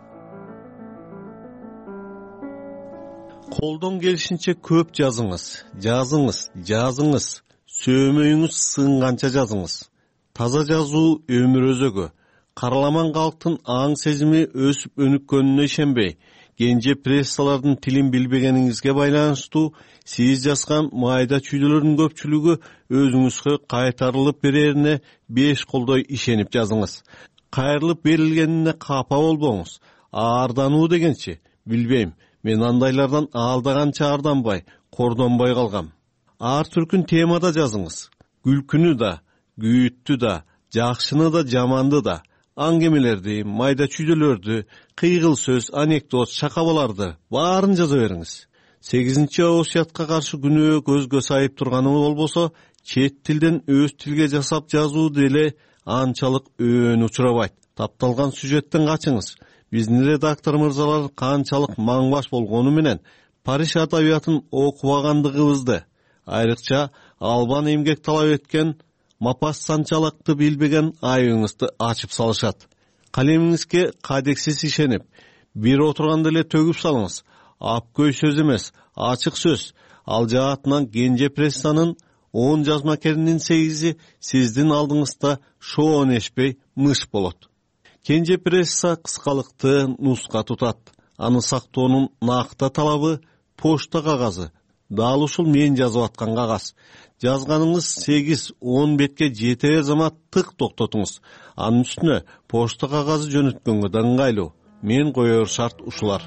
Колдон келишинче көп жазыңыз, жазыңыз, жазыңыз, сөөмөйүңүз сынганча жазыңыз. Таза жазуу өмүр өзөгү. Караламан калктын аң сезими өсүп өнүккөнүнө ишенбей, кенже прессалардын тилин билбегениңизге байланыштуу сиз жазган майда чүйдөлөрдүн көпчүлүгү өзүңүзгө кайтарылып берерине беш колдой ишенип жазыңыз. Кайрылып берилгенине капа болбоңуз. Аардануу дегенчи, билбейм, мен андайлардан алдаганча арданбай, кордонбой калгам. Ар түркүн темада жазыңыз. Күлкүнү да, күйүттү да, жакшыны да, жаманды да, аңгемелерди, майда чүйдөлөрдү, кыйгыл сөз, анекдот, шакабаларды баарын жаза бериңиз. сегизинчи осуятка каршы күнөө көзгө сайып турганы болбосо, чет тилден өз тилге жасап жазуу деле анчалык өөн учурабайт. Тапталган сюжеттен качыңыз. Биздин редактор мырзалар канчалык маңбаш болгону менен Париж адабиятын окубагандыгыбызды, айрыкча албан эмгек талап эткен мапассанчалыкты билбеген айыбыңызды ачып салышат. Калемиңизге кадексиз ишенип, бир отурганда эле төгүп салыңыз. Апкөй сөз эмес, ачык сөз. Ал жаатынан кенже прессанын он жазмакеринин сегизи сиздин алдыңызда шоонешпей мыш болот. Кенже пресса кыскалыкты нуска тутат. Аны сактоонун накта талабы почта кагазы. Дал ушул мен жазып аткан кагаз. Жазганыңыз сегиз он бетке жетер замат тык токтотуңуз. Анын үстүнө почта кагазы жөнөткөнгө да ыңгайлуу. Мен коер шарт ушулар.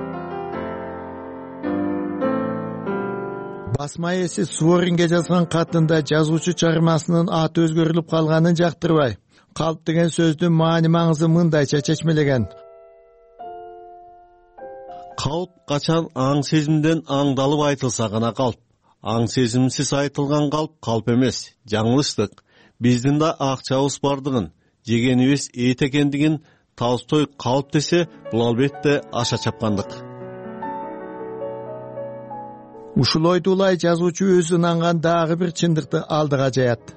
Басма ээси Суворинге жазган катында жазуучу чыгармасынын аты өзгөрүлүп калганын жактырбай, калп деген сөздүн маани маңызы мындайча чечмелеген. Калп качан аң сезимден аңдалып айтылса гана калп. Аң сезимсиз айтылган калп калп эмес, жаңылыштык. Биздин да акчабыз бардыгын, жегенибиз эт экендигин Толстой калп десе, бул албетте аша чапкандык. Ушул ойду улай жазуучу өзү ынанган дагы бир чындыкты алдыга жаят.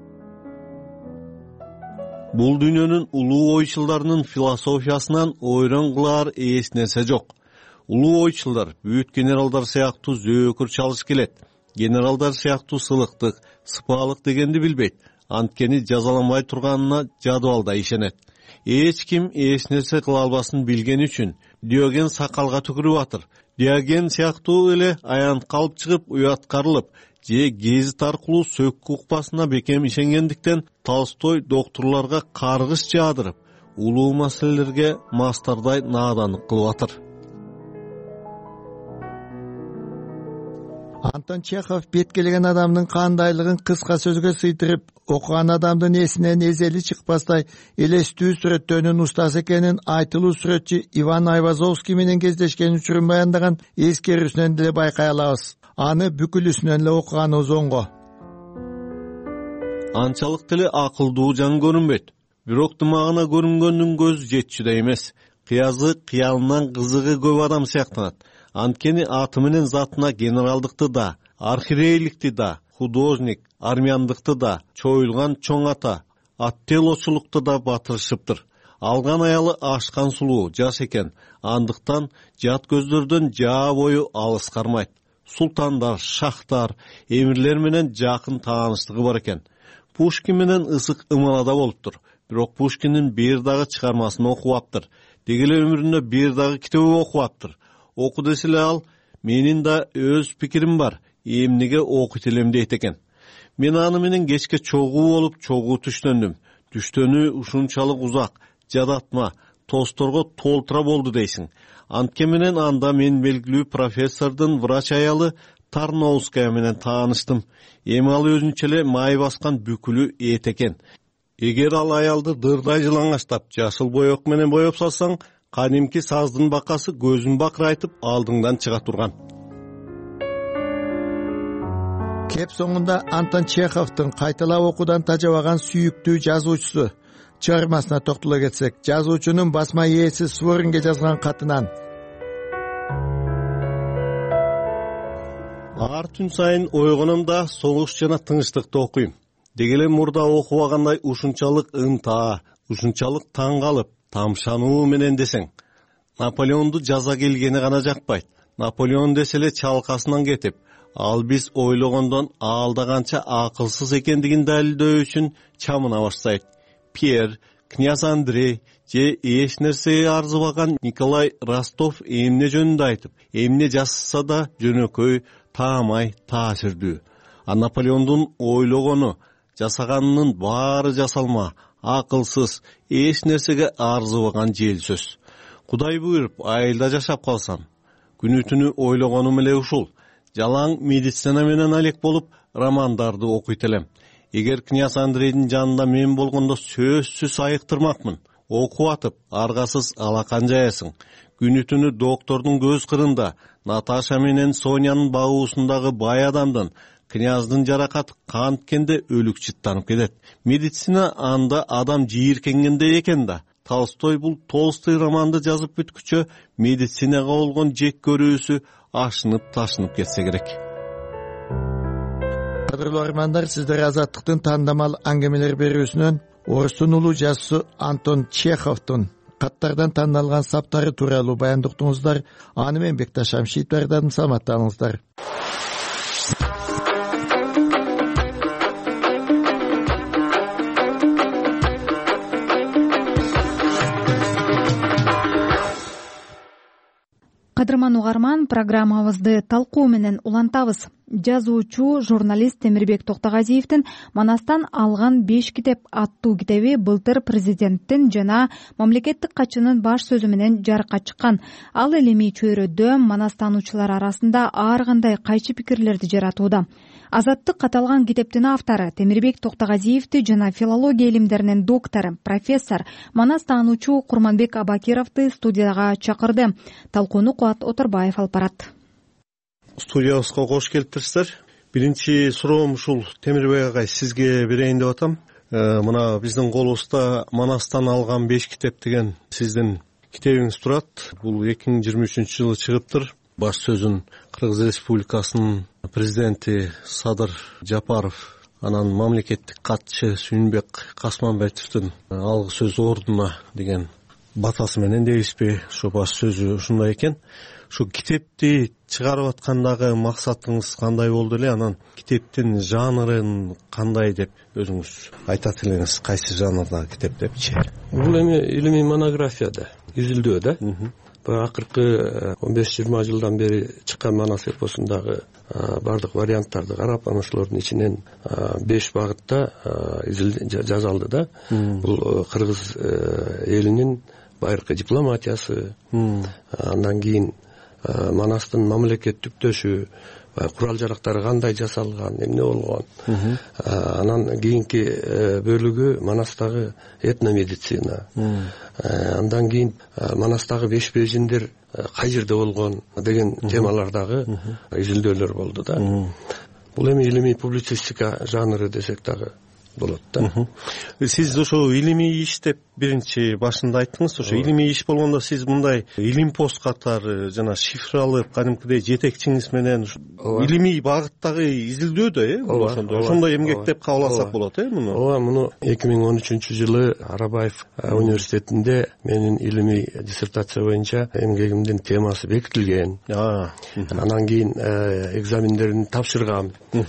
Бул дүйнөнүн улуу ойчулдарынын философиясынан ойрон кылар эч нерсе жок. Улуу ойчулдар бүт генералдар сыяктуу зөөкүр чалыш келет. Генералдар сыяктуу сылыктык, сыпаалык дегенди билбейт. Анткени жазаланбай турганына жадыбалда ишенет. Эч ким эч нерсе кыла албасын билгени үчүн Диоген сакалга түкүрүп атыр. Диоген сыяктуу эле аянт калып чыгып, уяткарылып, же гезит аркылуу сөккү укпасына бекем ишенгендиктен Толстой доктурларга каргыш жаадырып, улуу маселелерге мастардай нааданлык кылып атыр. Антон Чехов беткелеген адамдын кандайлыгын кыска сөзгө сыйдырып, окуган адамдын эсинен эзели чыкпастай элестүү сүрөттөөнүн устасы экенин айтылуу сүрөтчү Иван Айвазовский менен кездешкен учурун баяндаган эскерүүсүнөн деле байкай алабыз. Аны бүкүлүсүнөн эле окуганыбыз оңго. Анчалык деле акылдуу жан көрүнбөйт. Бирок дымагына көрүнгөндүн көзү жетчү да эмес. Кыязы кыялынан кызыгы көп адам сыяктанат. Анткени аты менен затына генералдыкты да, архиерейликти да, художник, армяндыкты да, чоюлган чоң ата, аттелочулукту да батырышыптыр. алган аялы ашкан сулуу жаш экен, андыктан жат көздөрдөн жаа бою алыс кармайт. Султандар, шахтар, эмирлер менен жакын тааныштыгы бар экен. Пушкин менен ысык ымалада болуптур. Бирок Пушкиндин бир дагы чыгармасын окубаптыр. Деги эле өмүрүндө бир дагы китеби окубаптыр. Оку десе эле ал, менин да өз пикирим бар, эмнеге окуйт элем дейт экен. Мен аны менен кечке чогуу болуп, чогуу түштөндүм. Түштөнү ушунчалык узак, жадатма, тосторго толтура болду дейсиң. Антке менен анда мен белгилүү профессордун врач аялы Тарновская менен тааныштым. Эми ал өзүнчө эле май баскан бүкүлү эт экен. Эгер ал аялды дырдай жылаңаштап, жашыл боек менен боеп салсаң, кадимки саздын бакасы көзүн бакырайтып алдыңдан чыга турган. Кеп соңунда Антон Чеховдун кайталап окуудан тажабаган сүйүктүү жазуучусу чыгармасына токтоло кетсек, жазуучунун басма ээси Суворинге жазган катынан: Ар түн сайын ойгоном да согуш жана тынчтыкты окуйм. Деги эле мурда окубагандай ушунчалык ынта, ушунчалык таң калып, тамшануу менен десең. Наполеонду жаза келгени гана жакпайт. Наполеон десе эле чалкасынан кетип, ал биз ойлогондон алда канча акылсыз экендигин далилдөө үчүн чамына баштайт. Пьер, князь Андрей же эч нерсеге арзыбаган Николай Ростов эмне жөнүндө айтып, эмне жазса да жөнөкөй, таамай, таасирдүү. А Наполеондун ойлогону, жасаганынын баары жасалма, акылсыз, эч нерсеге арзыбаган жел сөз. Кудай буйруп, айылда жашап калсам, күнү түнү ойлогонум эле ушул. Жалаң медицина менен алек болуп, романдарды окуйт элем. Эгер князь Андрейдин жанында мен болгондо сөзсүз айыктырмакмын. Окуп атып, аргасыз алакан жаясың. Күнү түнү доктордун көз кырында, Наташа менен Сонянын багуусундагы бай адамдын, княздын жаракаты канткенде өлүк чыттанып кетет. Медицина анда адам жийиркенгенде экен да. Толстой бул Толстой романды жазып бүткүчө медицинага болгон жек көрүүсү ашынып ташынып кетсе керек. Кадырлуу армандар, сиздер Азаттыктын тандамал аңгемелер берүүсүнөн орустун улуу жазуучусу Антон Чеховдун каттардан тандалган саптары тууралуу баяндыктыңыздар. Аны мен Бекташ Амшитов даярдадым. Саламаттаңыздар. Кадырман угарман, программабызды талкуу менен улантабыз. Жазуучу, журналист Темирбек Токтогазиевдин Манастан алган беш китеп аттуу китеби былтыр президенттин жана мамлекеттик катчынын баш сөзү менен жарыкка чыккан. Ал илимий чөйрөдө манастануучулар арасында ар кандай кайчы пикирлерди жаратууда. Азаттык каталган китептин автору Темирбек Токтогазиевди жана филология илимдеринин доктору, профессор, манас таануучу Курманбек Абакировду студияга чакырды. Талкууну Кубат Оторбаев алып барат. Студиябызга кош келиптирсиздер. Биринчи суроом ушул, Темирбек агай, сизге берейин деп атам. Мына биздин колубузда Манастан алган беш китеп деген сиздин китебиңиз турат. Бул эки миң жыйырма үчүнчү жылы чыгыптыр. Баш сөзүн Кыргыз Республикасынын президенти Садыр Жапаров, анан мамлекеттик катчы Сүйүнбек Касманбетовдун алгы сөз ордуна деген батасы менен дейбизби, ошо баш сөзү ушундай экен. Шу китепти чыгарып аткандагы максатыңыз кандай болду эле? Анан китептин жанрын кандай деп өзүңүз айтат элеңиз, кайсы жанрдагы китеп депчи? Бул эми илимий монография да, изилдөө да. Акыркы он беш жыйырма жылдан бери чыккан Манас эпосундагы бардык варианттарды карап, анан ошолордун ичинен беш багытта жазалды да. Бул кыргыз элинин байыркы дипломатиясы, андан кийин Манастын мамлекеттиктөшү, курал жарактары кандай жасалган, эмне болгон. Анан кийинки бөлүгү Манастагы этномедицина. Андан кийин Манастагы беш бежиндер кай жерде болгон деген темалардагы изилдөөлөр болду да. Бул эми илимий публицистика жанры десек дагы болот да. Сиз ошо илимий иш деп биринчи башында айттыңыз. Ошо илимий иш болгондо сиз мындай илимпост катары жана шифралып кадимкидей жетекчиңиз менен илимий багыттагы изилдөөдө э ошондой ошондой эмгектеп кабыл алсак болот э муну. ооба муну эки миң он үчүнчү жылы Арабаев университетинде менин илимий диссертация боюнча эмгегимдин темасы бекитилген. Анан кийин экзамендерин тапшыргам.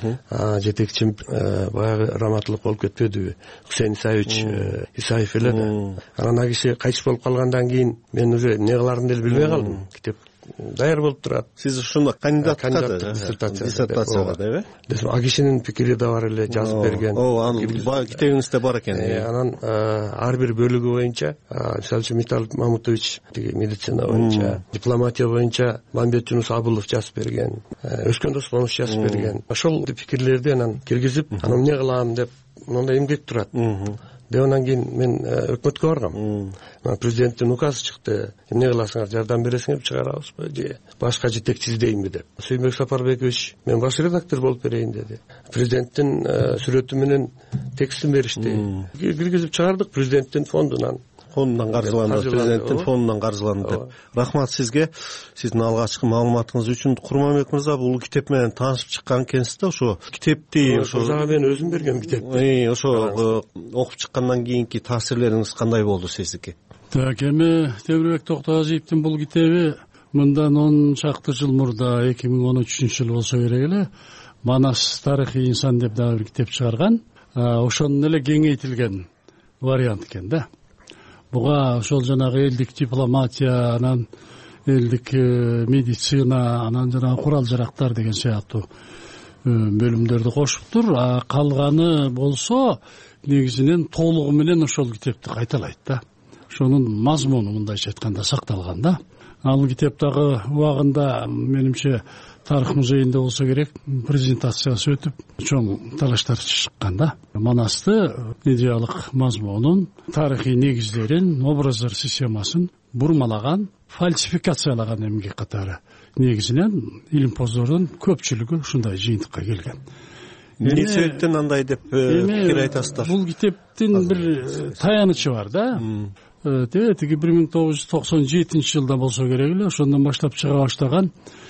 Жетекчим баягы раматылык болуп кетпедиби, Хусейн Исаевич Исаев эле да. Анан ал киши кайтыш болуп калгандан кийин мен уже эмне кыларымды эле билбей калдым. Китеп даяр болуп турат. Сиз ошондо кандидаттыкка диссертацияга деби? Ал кишинин пикири да бар эле, жазып берген. Ооба, анын китебиңизде бар экен. Анан ар бир бөлүгү боюнча, мисалы үчүн Миталий Мамутович медицина боюнча, дипломатия боюнча Мамбет Жунус Абылов жазып берген, Өскөн Досмонов жазып берген. Ошол пикирлерди анан киргизип, анан эмне кылам деп мондай эмгек турат. Деп анан кийин мен өкмөткө баргам. Президенттин указы чыкты. Эмне кыласыңар, жардам бересиңерби, чыгарабызбы же башка жетекчи издейинби деп. Сүймбек Сапарбекович мен баш редактор болуп берейин деди. Президенттин сүрөтү менен текстин беришти. Киргизип чыгардык президенттин фондунан. Фондунан каржыланды, президенттин фондунан каржыланды деп. Рахмат сизге, сиздин алгачкы маалыматыңыз үчүн. Курманбек мырза, бул китеп менен таанышып чыккан экенсиз да, ошо китепти ошо мен өзүм берген китепти. Ошо окуп чыккандан кийинки таасирлериңиз кандай болду сиздики? Так, эми Темирбек Токтогазиевдин бул китеби мындан он чакты жыл мурда эки миң он үчүнчү жыл болсо керек эле Манас тарыхый инсан деп дагы бир китеп чыгарган. Ошонун эле кеңейтилген вариант экен да. Буга ошол жанагы элдик дипломатия, анан элдик медицина, анан жанагы курал жарактар деген сыяктуу бөлүмдөрдү кошуптур. А калганы болсо негизинен толугу менен ошол китепти кайталайт да. Ошонун мазмуну мындайча айтканда сакталган да. Ал китеп дагы убагында менимче тарых музейинде болсо керек презентациясы өтүп, чоң талаштар чыккан да. Манасты идеялык мазмунун, тарыхый негиздерин, образдар системасын бурмалаган, фальсификациялаган эмгек катары негизинен илимпоздордун көпчүлүгү ушундай жыйынтыкка келген. Эмне себептен андай деп пикир айтасыздар? Бул китептин бир таянычы бар да. Тиги бир миң тогуз жүз токсон жетинчи жылда болсо керек эле, ошондон баштап чыга баштаган.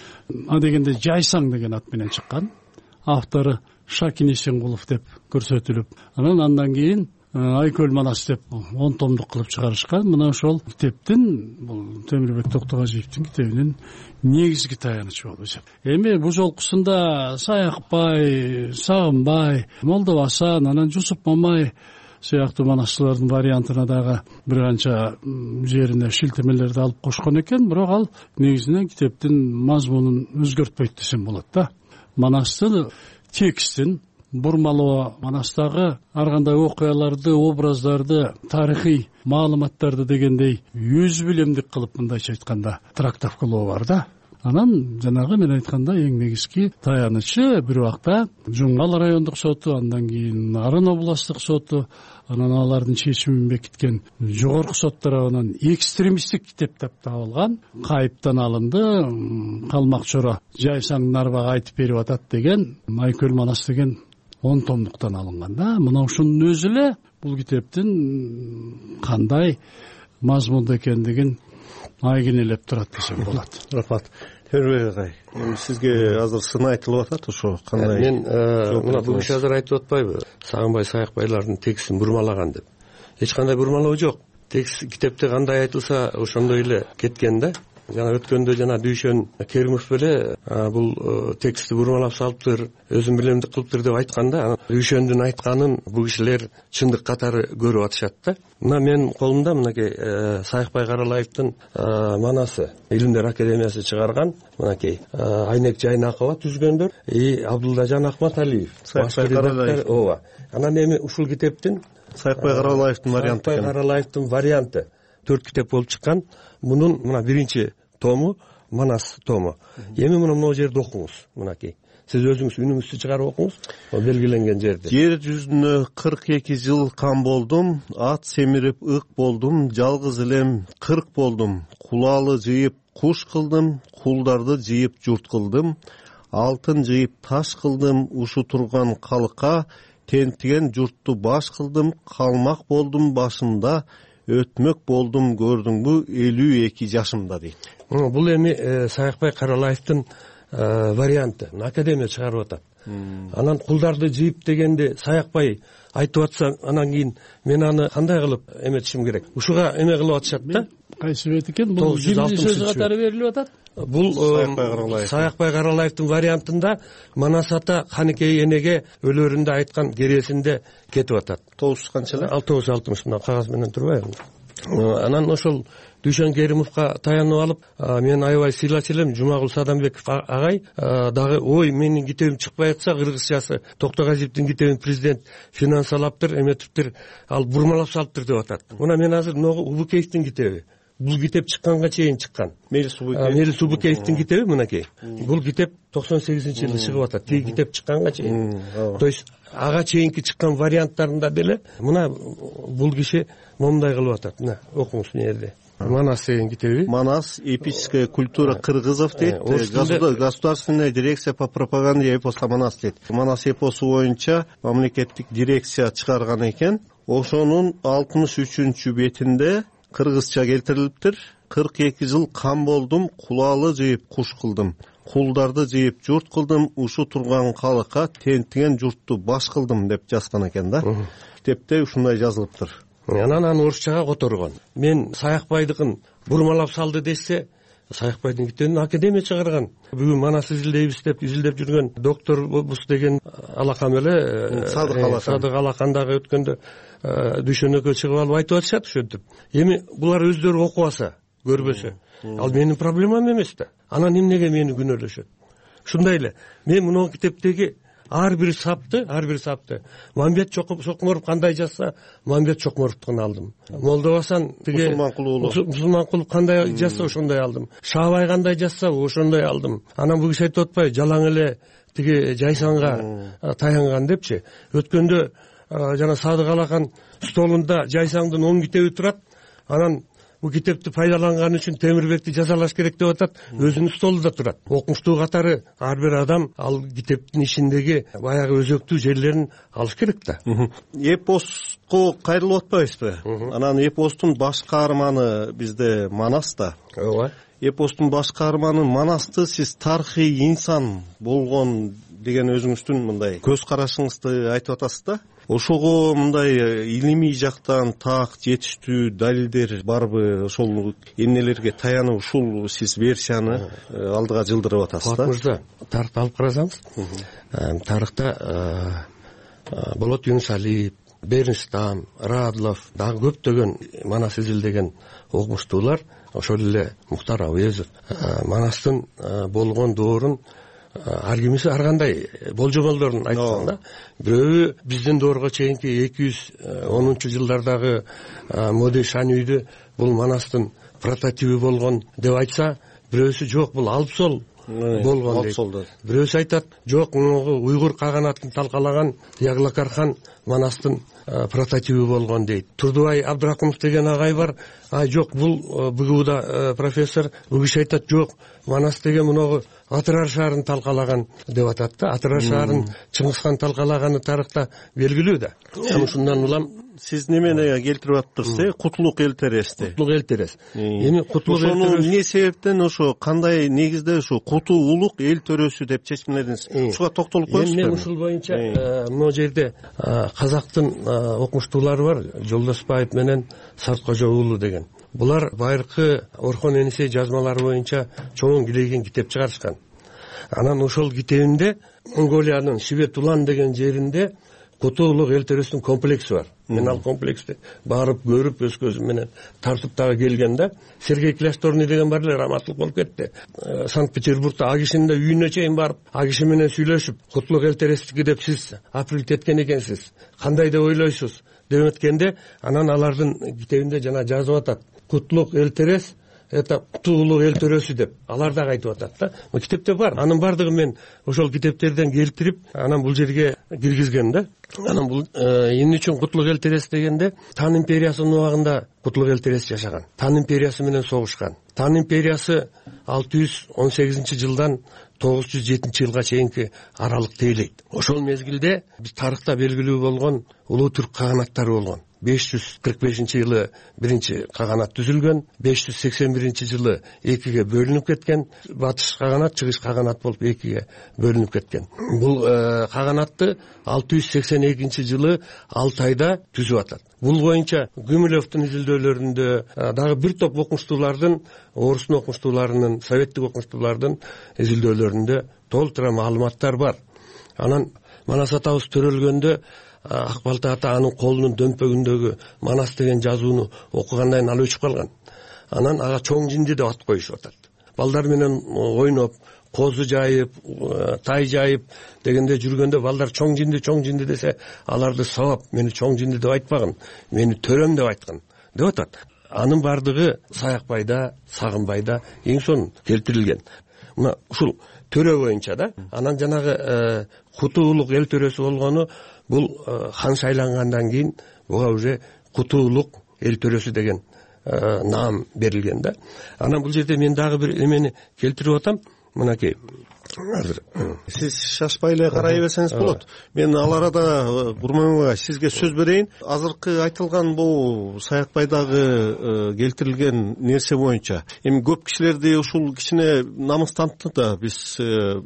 А дегенде Жайсаң деген ат менен чыккан. Автору Шакин Эсенгулов деп көрсөтүлүп, анан андан кийин Айкөл Манас деп он томдук кылып чыгарышкан. Мына ошол китептин, бул Темирбек Токтогазиевдин китебинин негизги таянычы болуп эсеп. Эми бул жолкусунда Саякбай, Сагынбай, Молдо Асан, анан Жусуп Мамай сыяктуу манасчылардын вариантына дагы бир канча жерине шилтемелерди алып кошкон экен, бирок ал негизинен китептин мазмунун өзгөртпөйт десем болот да. Манастын текстин бурмалоо, манастагы ар кандай окуяларды, образдарды, тарыхый маалыматтарды дегендей өз билемдик кылып мындайча айтканда трактовкалоо бар да. Анан жанагы мен айтканда эң негизги таянычы бир убакта Жумгал райондук соту, андан кийин Арын областтык соту, анан алардын чечимин бекиткен жогорку сот тарабынан экстремисттик китеп деп табылган, кайыптан алынды, Калмак Чоро Жайсаңдын арбага айтып берип атат деген Айкөл Манас деген он томдуктан алынган да. Мына ушунун өзү эле бул китептин кандай мазмунда экендигин айгинелеп турат десем болот. Рахмат. Темирбек агай, сизге азыр сын айтылып атат, ошо кандай? Мен мына бул киши азыр айтып атпайбы? Сагынбай Саякбайлардын текстин бурмалаган деп. Эч кандай бурмалоо жок. Текст китепте кандай айтылса ошондой эле кеткен да. Жана өткөндө жана Дүйшөн Керимов беле бул текстти бурмалап салыптыр, өзүн билемдик кылыптыр деп айтканда, Дүйшөндүн айтканын бул кишилер чындык катары көрүп атышат да. Мына мен колумда мынакей Саякбай Каралаевдин Манасы Илимдер академиясы чыгарган, мынакей Айнек Жайнакова түзгөндөр, и Абдуллажан Акматалиев. Саякбай Каралаев. Ооба. Анан эми ушул китептин Саякбай Каралаевдин варианты. Саякбай Каралаевдин варианты төрт китеп болуп чыккан. Мунун мына биринчи тому Манас тому. Эми муну могу жерде окуңуз, мынакей. Сиз өзүңүз үнүңүздү чыгарып окуңуз, белгиленген жерде. Жер жүзүнө кырк эки жыл кам болдум, ат семирип ык болдум, жалгыз элем кырк болдум. Кулалы жыйып куш кылдым, кулдарды жыйып журт кылдым, алтын жыйып таш кылдым, ушу турган калыкка тентиген журтту баш кылдым, калмак болдум башында, өтмөк болдум көрдүңбү элүү эки жашымда дейт. Бул эми Саякбай Каралаевдин варианты, академия чыгарып атат. Анан кулдарды жыйып дегенде Саякбай айтып атса, анан кийин мен аны кандай кылып эметишим керек? Ушуга эме кылып атышат да. Кайсы бет экен? Бул биринчи сөз катары берилип атат. Бул Саякбай Каралаевдин вариантында Манас ата Каныкей энеге өлөрүндө айткан кересинде кетип атат. Тогуз канча эле? тогуз жүз алтымыш мына кагаз менен турбайбы? Анан ошол Дүйшөн Керимовго таянып алып, мен аябай сыйлачу элем, Жумагул Садамбеков агай дагы ой менин китебим чыкпай атса, кыргызчасы Токтогазиевдин китебин президент финансалаптыр, эметиптир, ал бурмалап салыптыр деп атат. Мына мен азыр могу Убукеевдин китеби. Бул китеп чыкканга чейин чыккан. Мелис Убукеевдин китеби мынакей. Бул китеп токсон сегизинчи жылы чыгып атат. Тиги китеп чыкканга чейин. То есть ага чейинки чыккан варианттарында деле мына бул киши момундай кылып атат. Мына окуңуз мына жерде. Манас деген китеби. Манас эпическая культура кыргызов дейт. Государственная дирекция по пропаганде эпоса Манас дейт. Манас эпосу боюнча мамлекеттик дирекция чыгарган экен. Ошонун алтымыш үчүнчү бетинде кыргызча келтирилиптир. кырк эки жыл кам болдум, кулалы жыйып куш кылдым. Кулдарды жыйып журт кылдым, ушу турган калыкка тентиген журтту баш кылдым деп жазган экен да. Китепте ушундай жазылыптыр. Анан аны орусчага которгон. Мен Саякбайдыкын бурмалап салды десе, Саякбайдын китебин академия чыгарган. Бүгүн Манас изилдейбиз деп изилдеп жүргөн доктор бус деген алакам эле Садык Алакандагы өткөндө Дүйшөнөккө чыгып алып айтып атышат ошентип. Эми булар өздөрү окубаса, көрбөсө, ал менин проблемам эмес да. Анан эмнеге мени күнөөлөшөт? Ушундай эле мен мына китептеги ар бир сапты, ар бир сапты Мамбет Чокморов кандай жазса, Мамбет Чокморовдукун алдым. Молдобасан тиги Мусулманкулов кандай жазса, ошондой алдым. Шаабай кандай жазса, ошондой алдым. Анан бул киши айтып атпайбы, жалаң эле тиги Жайсаңга таянган депчи. Өткөндө жана Садык Алакан столунда Жайсаңдын он китеби турат. Анан бул китепти пайдаланган үчүн Темирбекти жазалаш керек деп атат. Өзүнүн столунда турат. Окумуштуу катары ар бир адам ал китептин ичиндеги баягы өзөктүү жерлерин алыш керек да. Эпоско кайрылып атпайбызбы? Анан эпостун баш каарманы бизде Манас да. Ооба. Эпостун баш каарманы Манасты сиз тарыхый инсан болгон деген өзүңүздүн мындай көз карашыңызды айтып атасыз да. Ошого мындай илимий жактан так жетиштүү далилдер барбы? Ошол эмнелерге таянып ушул сиз версияны алдыга жылдырып атасыз да? Мырза, тарыхты алып карасаңыз, тарыхта Болот Юнусалиев, Бернштам, Радлов, дагы көптөгөн Манас изилдеген окумуштуулар, ошол эле Муктар Абуезов Манастын болгон доорун ар кимиси ар кандай болжомолдорун айткан да. Бирөө биздин доорго чейинки эки жүз онунчу жылдардагы Моди Шанүйдү бул Манастын прототиби болгон деп айтса, бирөөсү жок, бул Алпсол болгон дейт. Бирөөсү айтат, жок, муну уйгур каганатын талкалаган Яглакархан Манастын прототиби болгон дейт. Турдубай Абдракымов деген агай бар. А жок, бул БГУда профессор, бул киши айтат, жок, Манас деген муну Атырар шаарын талкалаган деп атат да. Атырар шаарын Чыңгызхан талкалаганы тарыхта белгилүү да. Ушундан улам сиз немени келтирип атыптырсыз? Кутулук эл терести. Кутулук эл терес. Эми Кутулук эл терес эмне себептен ошо кандай негизде ошо Куту улук эл төрөсү деп чечимдедиңиз? Ушуга токтолуп коесузбу? Мен ушул боюнча могу жерде казактын окумуштуулары бар, Жолдошбаев менен Сарткожо уулу деген. Булар байыркы Орхон Энисей жазмалары боюнча чоң килеген китеп чыгарышкан. Анан ошол китебинде Монголиянын Шибет Улан деген жеринде Куту улук эл төрөсүнүн комплекси бар. Мен ал комплексти барып көрүп, өз көзүм менен тартып дагы келген да. Сергей Кляшторный деген бар эле, раматтылык болуп кетти. Санкт-Петербургда Агишинин үйүнө чейин барып, Агиши менен сүйлөшүп, Кутулук эл терестики деп сиз апрель эткен экенсиз. Кандай деп ойлойсуз? Деп өткөндө анан алардын китебинде жана жазып атат. Кутулук эл терес это Кутулук эл төрөсү деп алар дагы айтып атат да. Бул китепте бар. Анын бардыгын мен ошол китептерден келтирип, анан бул жерге киргизген да. Анан бул эмне үчүн Кутулук эл терес дегенде, Тан империясынын убагында Кутулук эл терес жашаган. Тан империясы менен согушкан. Тан империясы алты жүз он сегизинчи жылдан тогуз жүз жетинчи жылга чейинки аралык тейлейт. Ошол мезгилде биз тарыхта белгилүү болгон улуу түрк каганаттары болгон. беш жүз кырк бешинчи жылы биринчи каганат түзүлгөн, беш жүз сексен биринчи жылы экиге бөлүнүп кеткен. Батыш каганат, чыгыш каганат болуп экиге бөлүнүп кеткен. Бул каганатты алты жүз сексен экинчи жылы Алтайда түзүп атат. Бул боюнча Гүмилевдин изилдөөлөрүндө дагы бир топ окумуштуулардын, орустун окумуштууларынын, советтик окумуштуулардын изилдөөлөрүндө толтура маалыматтар бар. Анан Манас атабыз төрөлгөндө Ак Балта ата анын колунун дөмпөгүндөгү Манас деген жазууну окугандан кийин ал өчүп калган. Анан ага Чоң Жинди деп ат коюшуп атат. Балдар менен ойноп, козу жайып, тай жайып дегенде жүргөндө балдар Чоң Жинди, Чоң Жинди десе, аларды сабап, мени Чоң Жинди деп айтпагын, мени төрөм деп айткан деп атат. Анын бардыгы Саякбайда, Сагынбайда эң сонун келтирилген. Мына ушул төрө боюнча да, анан жанагы Кутуулук эл төрөсү болгону бул хан шайлангандан кийин буга уже Кутуулук эл төрөсү деген наам берилген да. Анан бул жерде мен дагы бир эмени келтирип атам. Мынакей азыр сиз шашпай эле карай берсеңиз болот. Мен ал арада Бурманбай сизге сөз берейин. Азыркы айтылган бул Саякбайдагы келтирилген нерсе боюнча эми көп кишилерди ушул кичине намыстантты да. Биз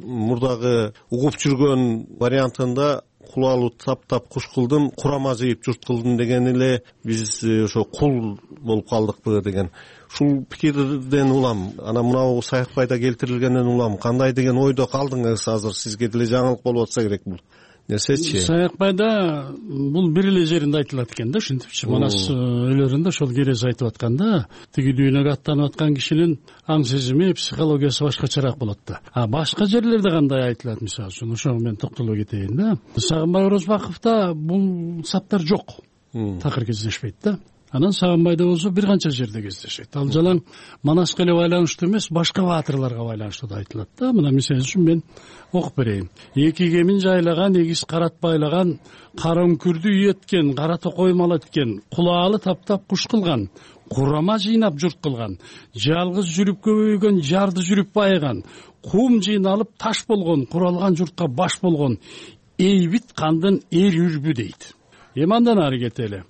мурдагы угуп жүргөн вариантында кулалуу таптап куш кылдым, курама жыйып журт кылдым деген эле биз ошо кул болуп калдыкпы деген ушул пикирден улам. Анан мына Саякбайда келтирилгенден улам кандай деген ойдо калдыңыз? Азыр сизге деле жаңылык болуп атса керек бул нерсечи. Саякбайда бул бир эле жеринде айтылат экен да, ушинтипчи Манас өлөрүндө ошол керез айтып атканда, тиги дүйнөгө аттанып аткан кишинин аң сезими, психологиясы башкачараак болот да. А башка жерлерде кандай айтылат, мисалы үчүн ошого мен токтоло кетейин да. Сагынбай Орозбаковдо бул саптар жок. Такыр кездешпейт да. Анан Сагынбайда болсо бир канча жерде кездешет. Ал жалаң Манаска эле байланыштуу эмес, башка баатырларга байланыштуу да айтылат да. Мына мисалы үчүн мен окуп берейин. Эки кемин жайлаган, эгиз карат байлаган, кара үңкүрдү үйөткөн, кара токой мал өткөн, кулаалы таптап куш кылган, курама жыйнап журт кылган, жалгыз жүрүп көбөйгөн, жарды жүрүп байыган, кум жыйналып таш болгон, куралган журтка баш болгон, эйбит кандын эр үрбү дейт. Эми андан ары кетели.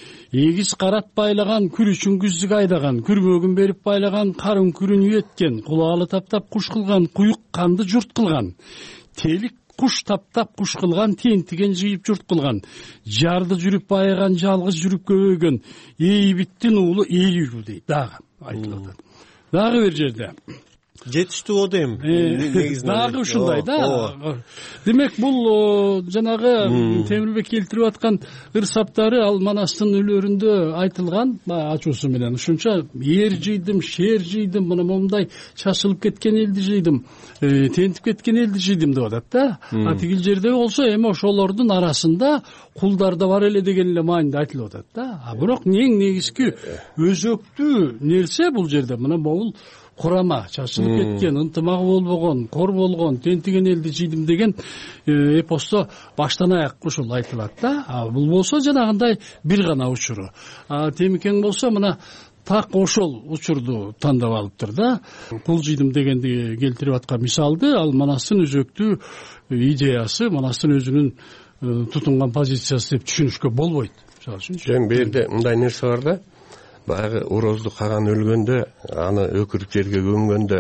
Эгиз карат байлаган, күрүчүн күздүк айдаган, күрмөгүн берип байлаган, карын күрүн үйөткөн, кулаалы таптап куш кылган, куюк канды журт кылган, телик куш таптап куш кылган, тентиген жыйып журт кылган, жарды жүрүп байыган, жалгыз жүрүп көбөйгөн, эйбиттин уулу эл үрбү дейт. Дагы айтылып атат. Дагы бир жерде жетиштүү о дейм. Дагы ушундай да. Демек бул жанагы Темирбек келтирип аткан ыр-саптары ал Манастын өлөрүндө айтылган ачуусу менен. Ушунча эр жыйдым, шер жыйдым, мына момундай чачылып кеткен элди жыйдым, тентип кеткен элди жыйдым деп атат да. А тигил жерде болсо эми ошолордун арасында кулдар да бар эле деген эле мааниде айтылып атат да. А бирок эң негизги өзөктүү нерсе бул жерде мына бул курама, чачылып кеткен, ынтымагы болбогон, кор болгон, тентиген элди жыйдым деген эпосто баштан аяк ушул айтылат да. А бул болсо жанагындай бир гана учуру. А Темикең болсо мына так ошол учурду тандап алыптыр да. Кул жыйдым дегенди келтирип аткан мисалды ал Манастын өзөктүү идеясы, Манастын өзүнүн тутунган позициясы деп түшүнүшкө болбойт. Мисалы үчүн. Жөн берде мындай нерсе бар да. Баягы Орозду каган өлгөндө, аны өкүрүп жерге көмгөндө,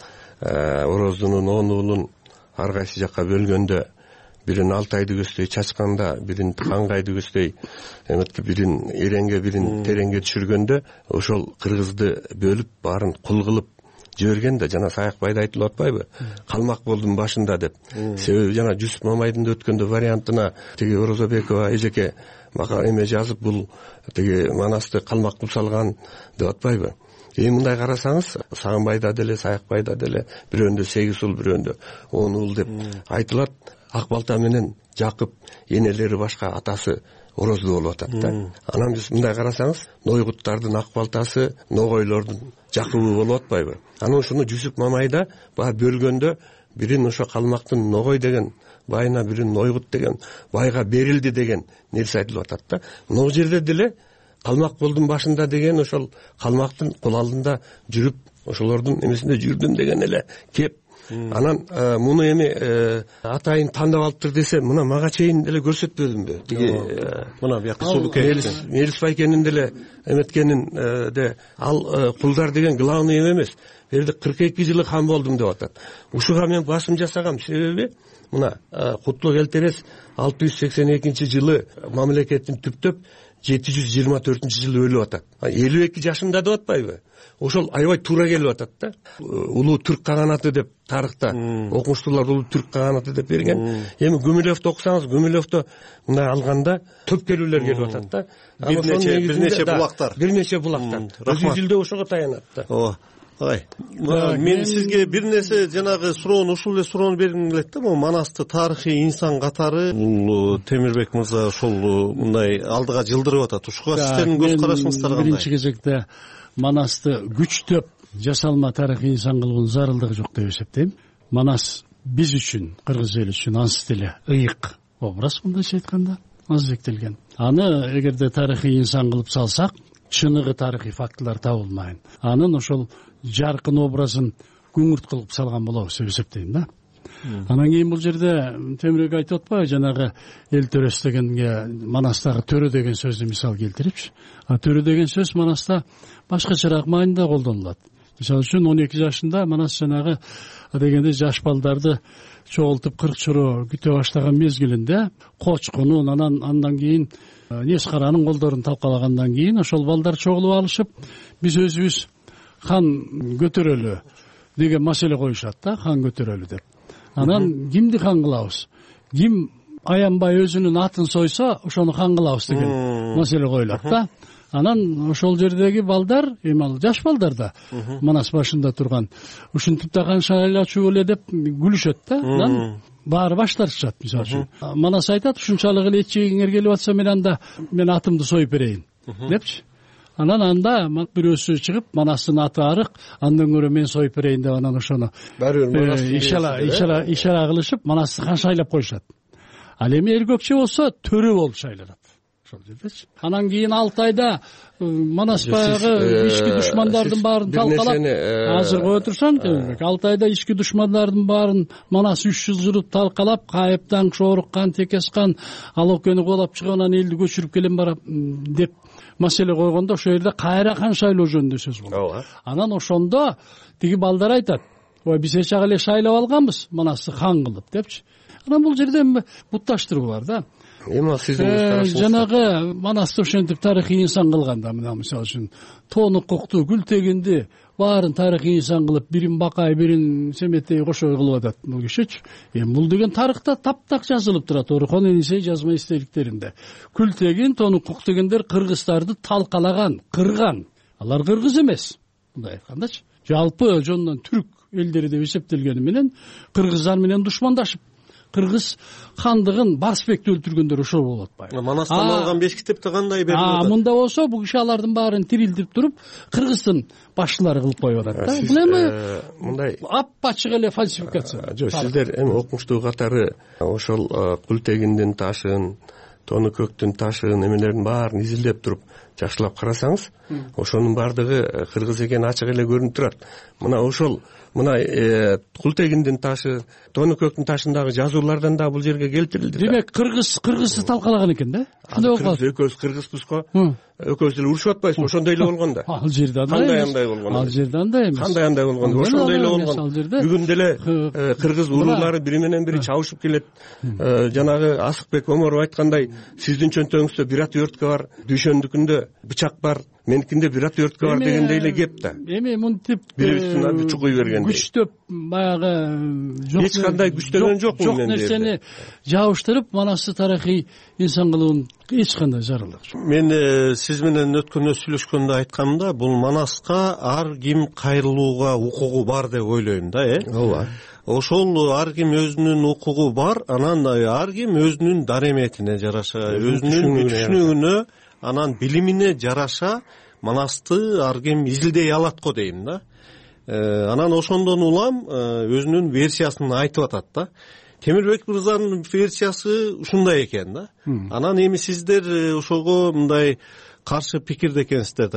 Ороздунун он уулун ар кайсы жакка бөлгөндө, бирин Алтайды көздөй чачканда, бирин Кангайды көздөй, эметке бирин Эренге, бирин Тереңге түшүргөндө, ошол кыргызды бөлүп, баарын кул кылып жиберген да. Жана Саякбайда айтылып атпайбы? Калмак болдум башында деп. Себеби жана Жүсүп Мамайдын да өткөндө вариантына тиги Орозобекова эжеке мага эме жазып бул тиги Манасты калмак кылып салган деп атпайбы? Эми мындай карасаңыз, Сагынбайда деле, Саякбайда деле бирөөндө сегиз уул, бирөөндө он уул деп айтылат. Ак Балта менен Жакып энелери башка, атасы Орозду болуп атат да. Анан биз мындай карасаңыз, Нойгуттардын Ак Балтасы, Ногойлордун Жакыбы болуп атпайбы? Анан ушуну Жүсүп Мамайда баягы бөлгөндө бирин ошо калмактын Ногой деген байына, бирин Нойгут деген байга берилди деген нерсе айтылып атат да. Могу жерде деле калмак болдум башында деген ошол калмактын кул алдында жүрүп ошолордун эмесинде жүрдүм деген эле кеп анан муну эми атайын тандап алыптыр десе, мына мага чейин деле көрсөтпөдүмбү тиги мына бияка сулукей Мелис байкенин деле эметкенин де ал кулдар деген главный эме эмес, бул жерде кырк эки жылы хан болдум деп атат. Ушуга мен басым жасагам, себеби мына Кутлук Элтерес алты жүз сексен экинчи жылы мамлекетин түптөп жети жүз жыйырма төртүнчү жылы өлүп атат. элүү эки жашында деп атпайбы? Ошол аябай туура келип атат да. Улуу түрк каганаты деп тарыхта окумуштуулар улуу түрк каганаты деп берген. Эми Гумилевди окусаңыз, Гумилевди мындай алганда төп келүүлөр келип атат да. Бир нече бир нече булактар. Бир нече булактар. Өзү жүлдө ошого таянат да. Ооба. Ой, мен сизге бир нерсе жанагы суроону ушул эле суроону бергим келет да. Могу Манасты тарыхый инсан катары бул Темирбек мырза ошол мындай алдыга жылдырып атат. Ушуга сиздердин көз карашыңыздар кандай? Биринчи кезекте Манасты күчтөп жасалма тарыхый инсан кылуунун зарылдыгы жок деп эсептейм. Манас биз үчүн, кыргыз эли үчүн ансы деле ыйык образ, мындайча айтканда, азектелген. Аны эгерде тарыхый инсан кылып салсак, чыныгы тарыхый фактылар табылмайын. Анын ошол жаркын образын күңүрт кылып салган болобуз деп эсептейм да. Анан кийин бул жерде Темирбек айтып атпайбы, жанагы эл төрөсү дегенге Манастагы төрө деген сөздү мисал келтирипчи. А төрө деген сөз Манаста башкачараак маанидә колдонулат. Мисалы үчүн он эки жашында Манас жанагы дегенде жаш балдарды чогултуп кырк чороо күтө баштаган мезгилинде Кочкунун, анан андан кийин Нескаранын колдорун талкалагандан кийин ошол балдар чогулуп алышып, биз өзүбүз хан көтөрөлү деген маселе коюшат да, хан көтөрөлү деп. Анан кимди хан кылабыз? Ким аянбай өзүнүн атын сойсо, ошону хан кылабыз деген маселе коюлат да. Анан ошол жердеги балдар, эми ал жаш балдар да, Манас башында турган, ушинтип да канча айлачуу эле деп күлүшөт да. Анан баары баш тартышат, мисалы үчүн. Манас айтат, ушунчалык эле эч жегиңер келип атса, мен анда мен атымды союп берейин депчи. Анан анда бирөөсү чыгып, Манастын аты арык, андан көрө мен союп берейин деп анан ошону ишара ишара ишара кылышып Манасты хан шайлап коюшат. Ал эми эл көкчө болсо төрө болуп шайланат. Ошол жердечи. Анан кийин алты айда Манас баягы ички душмандардын баарын талкалап, азыр кое турсаң, Темирбек, алты айда ички душмандардын баарын Манас үч жыл жүрүп талкалап, Кайыптан, Шоруккан, Текескан, Алокени куулап чыгып, анан элди көчүрүп келем барам деп маселе койгондо, ошол жерде кайра хан шайлоо жөнүндө сөз болот. Анан ошондо тиги балдар айтат, ой, биз эч эле шайлап алганбыз Манасты хан кылып депчи. Анан бул жерде бутташтыруу бар да. Эми сиздин жанагы Манасты ошентип тарыхый инсан кылганда, мына мисалы үчүн Тонукукту, Күлтегинди баарын тарыхый инсан кылып, бирин Бакай, бирин Семетей кошой кылып атат бул кишичи. Эми бул деген тарыхта таптак жазылып турат, Орхон Энисей жазма эстеликтеринде. Күлтегин, Тонукук дегендер кыргыздарды талкалаган, кырган. Алар кыргыз эмес, мындай айткандачы. Жалпы жонунан түрк элдери деп эсептелгени менен кыргыздар менен душмандашып, кыргыз хандыгын Барсбекти өлтүргөндөр ошол болуп атпайбы? Манастан алган беш китепти кандай берип атат? А, мында болсо бул киши алардын баарын тирилтип туруп, кыргыздын башчылары кылып коюп атат да. Бул эми мындай ап-ачык эле фальсификация. Жок, сиздер эми окумуштуу катары ошол Күлтегиндин ташын, Тонукөктүн ташын, эмелердин баарын изилдеп туруп жакшылап карасаңыз, ошонун баардыгы кыргыз экени ачык эле көрүнүп турат. Мына ошол мына Күлтегиндин ташы, Тонукөктүн ташындагы жазуулардан да бул жерге келтирилди. Демек кыргыз кыргызды талкалаган экен да? Ошондой болуп калды. Экөөбүз кыргызбыз го. Экөөбүз деле урушуп атпайбызбы? Ошондой эле болгон да. Ал жерде андай. Кандай андай болгон? Ал жерде андай эмес. Кандай андай болгон? Ошондой эле болгон. Бүгүн деле кыргыз уруулары бири менен бири чабышып келет. Жанагы Асыкбек Оморов айткандай, сиздин чөнтөгүңүздө бир отвертка бар, дүйшөндүкүндө бычак бар, меникинде бир отвертка бар дегендей эле кеп да. Эми мынтип бирибиздин чукуй бергендей. Күчтөп баягы жок эч кандай күчтөгөн жок жок нерсени жабыштырып, Манасты тарыхый инсан кылуунун эч кандай зарылдыгы жок. Мен сиз менен өткөндө сүйлөшкөндө айткамда, бул Манаска ар ким кайрылууга укугу бар деп ойлойм да, э? Ооба. Ошол ар ким өзүнүн укугу бар, анан ар ким өзүнүн дареметине жараша, өзүнүн түшүнүгүнө, анан билимине жараша Манасты ар ким изилдей алат го дейм да. Анан ошондон улам өзүнүн версиясын айтып атат да. Темирбек мырзанын версиясы ушундай экен да. Анан эми сиздер ошого мындай каршы пикирде экенсиздер да.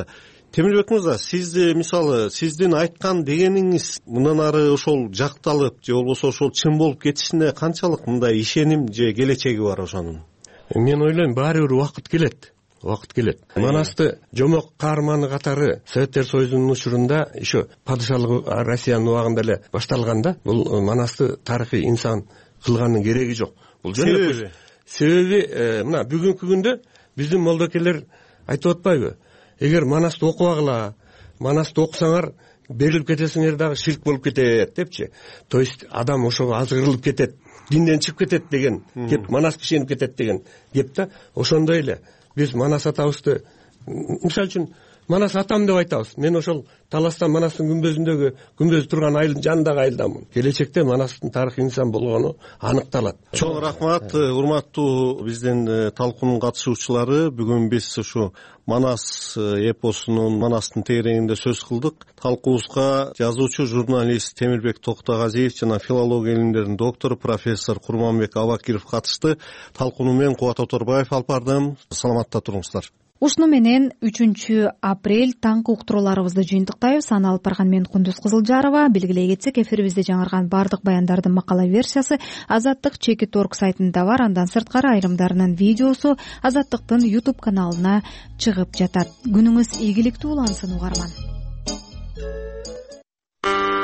темирбек мырза, сизди мисалы сиздин айткан дегениңиз мындан ары ошол жакталып же болбосо ошол чын болуп кетишине канчалык мындай ишеним же келечеги бар ошонун? Мен ойлойм баары бир убакыт келет. Убакыт келет. Манасты жомок каарманы катары Советтер Союзунун учурунда еще падышалык Россиянын убагында эле башталганда, бул Манасты тарыхый инсан кылганын кереги жок. Бул себеби себеби мына бүгүнкү күндө биздин молдокелер айтып атпайбы? Эгер Манасты окубагыла, Манасты окусаңар берилип кетесиңер дагы ширк болуп кетет депчи. То есть адам ошого азгырылып кетет, динден чыгып кетет деген кеп, Манас кишенип кетет деген кеп да. Ошондой эле биз Манас атабызды, мисалы үчүн Манас атам деп айтабыз. Мен ошол Таластан Манастын күмбөзүндөгү күмбөз турган айылдын жанындагы айылдамын. Келечекте Манастын тарыхый инсан болгону аныкталат. Чоң рахмат, урматтуу биздин талкуунун катышуучулары. Бүгүн биз ушу Манас эпосунун, Манастын тегерегинде сөз кылдык. Талкуубузга жазуучу, журналист Темирбек Токтогазиев жана филология илимдеринин доктору профессор Курманбек Абакиров катышты. Талкууну мен Кубат Оторбаев алып бардым. Саламатта туруңуздар. Ушуну менен үчүнчү апрель таңкы уктурууларыбызды жыйынтыктайбыз. Аны алып барган мен Кундуз Кызылжарова. Белгилей кетсек, эфирибизде жаңырган бардык баяндардын макала версиясы Азаттык чекит точка орг сайтында бар. Андан сырткары айрымдарынын видеосу Азаттыктын YouTube каналына чыгып жатат. Күнүңүз ийгиликтүү улансын угарман.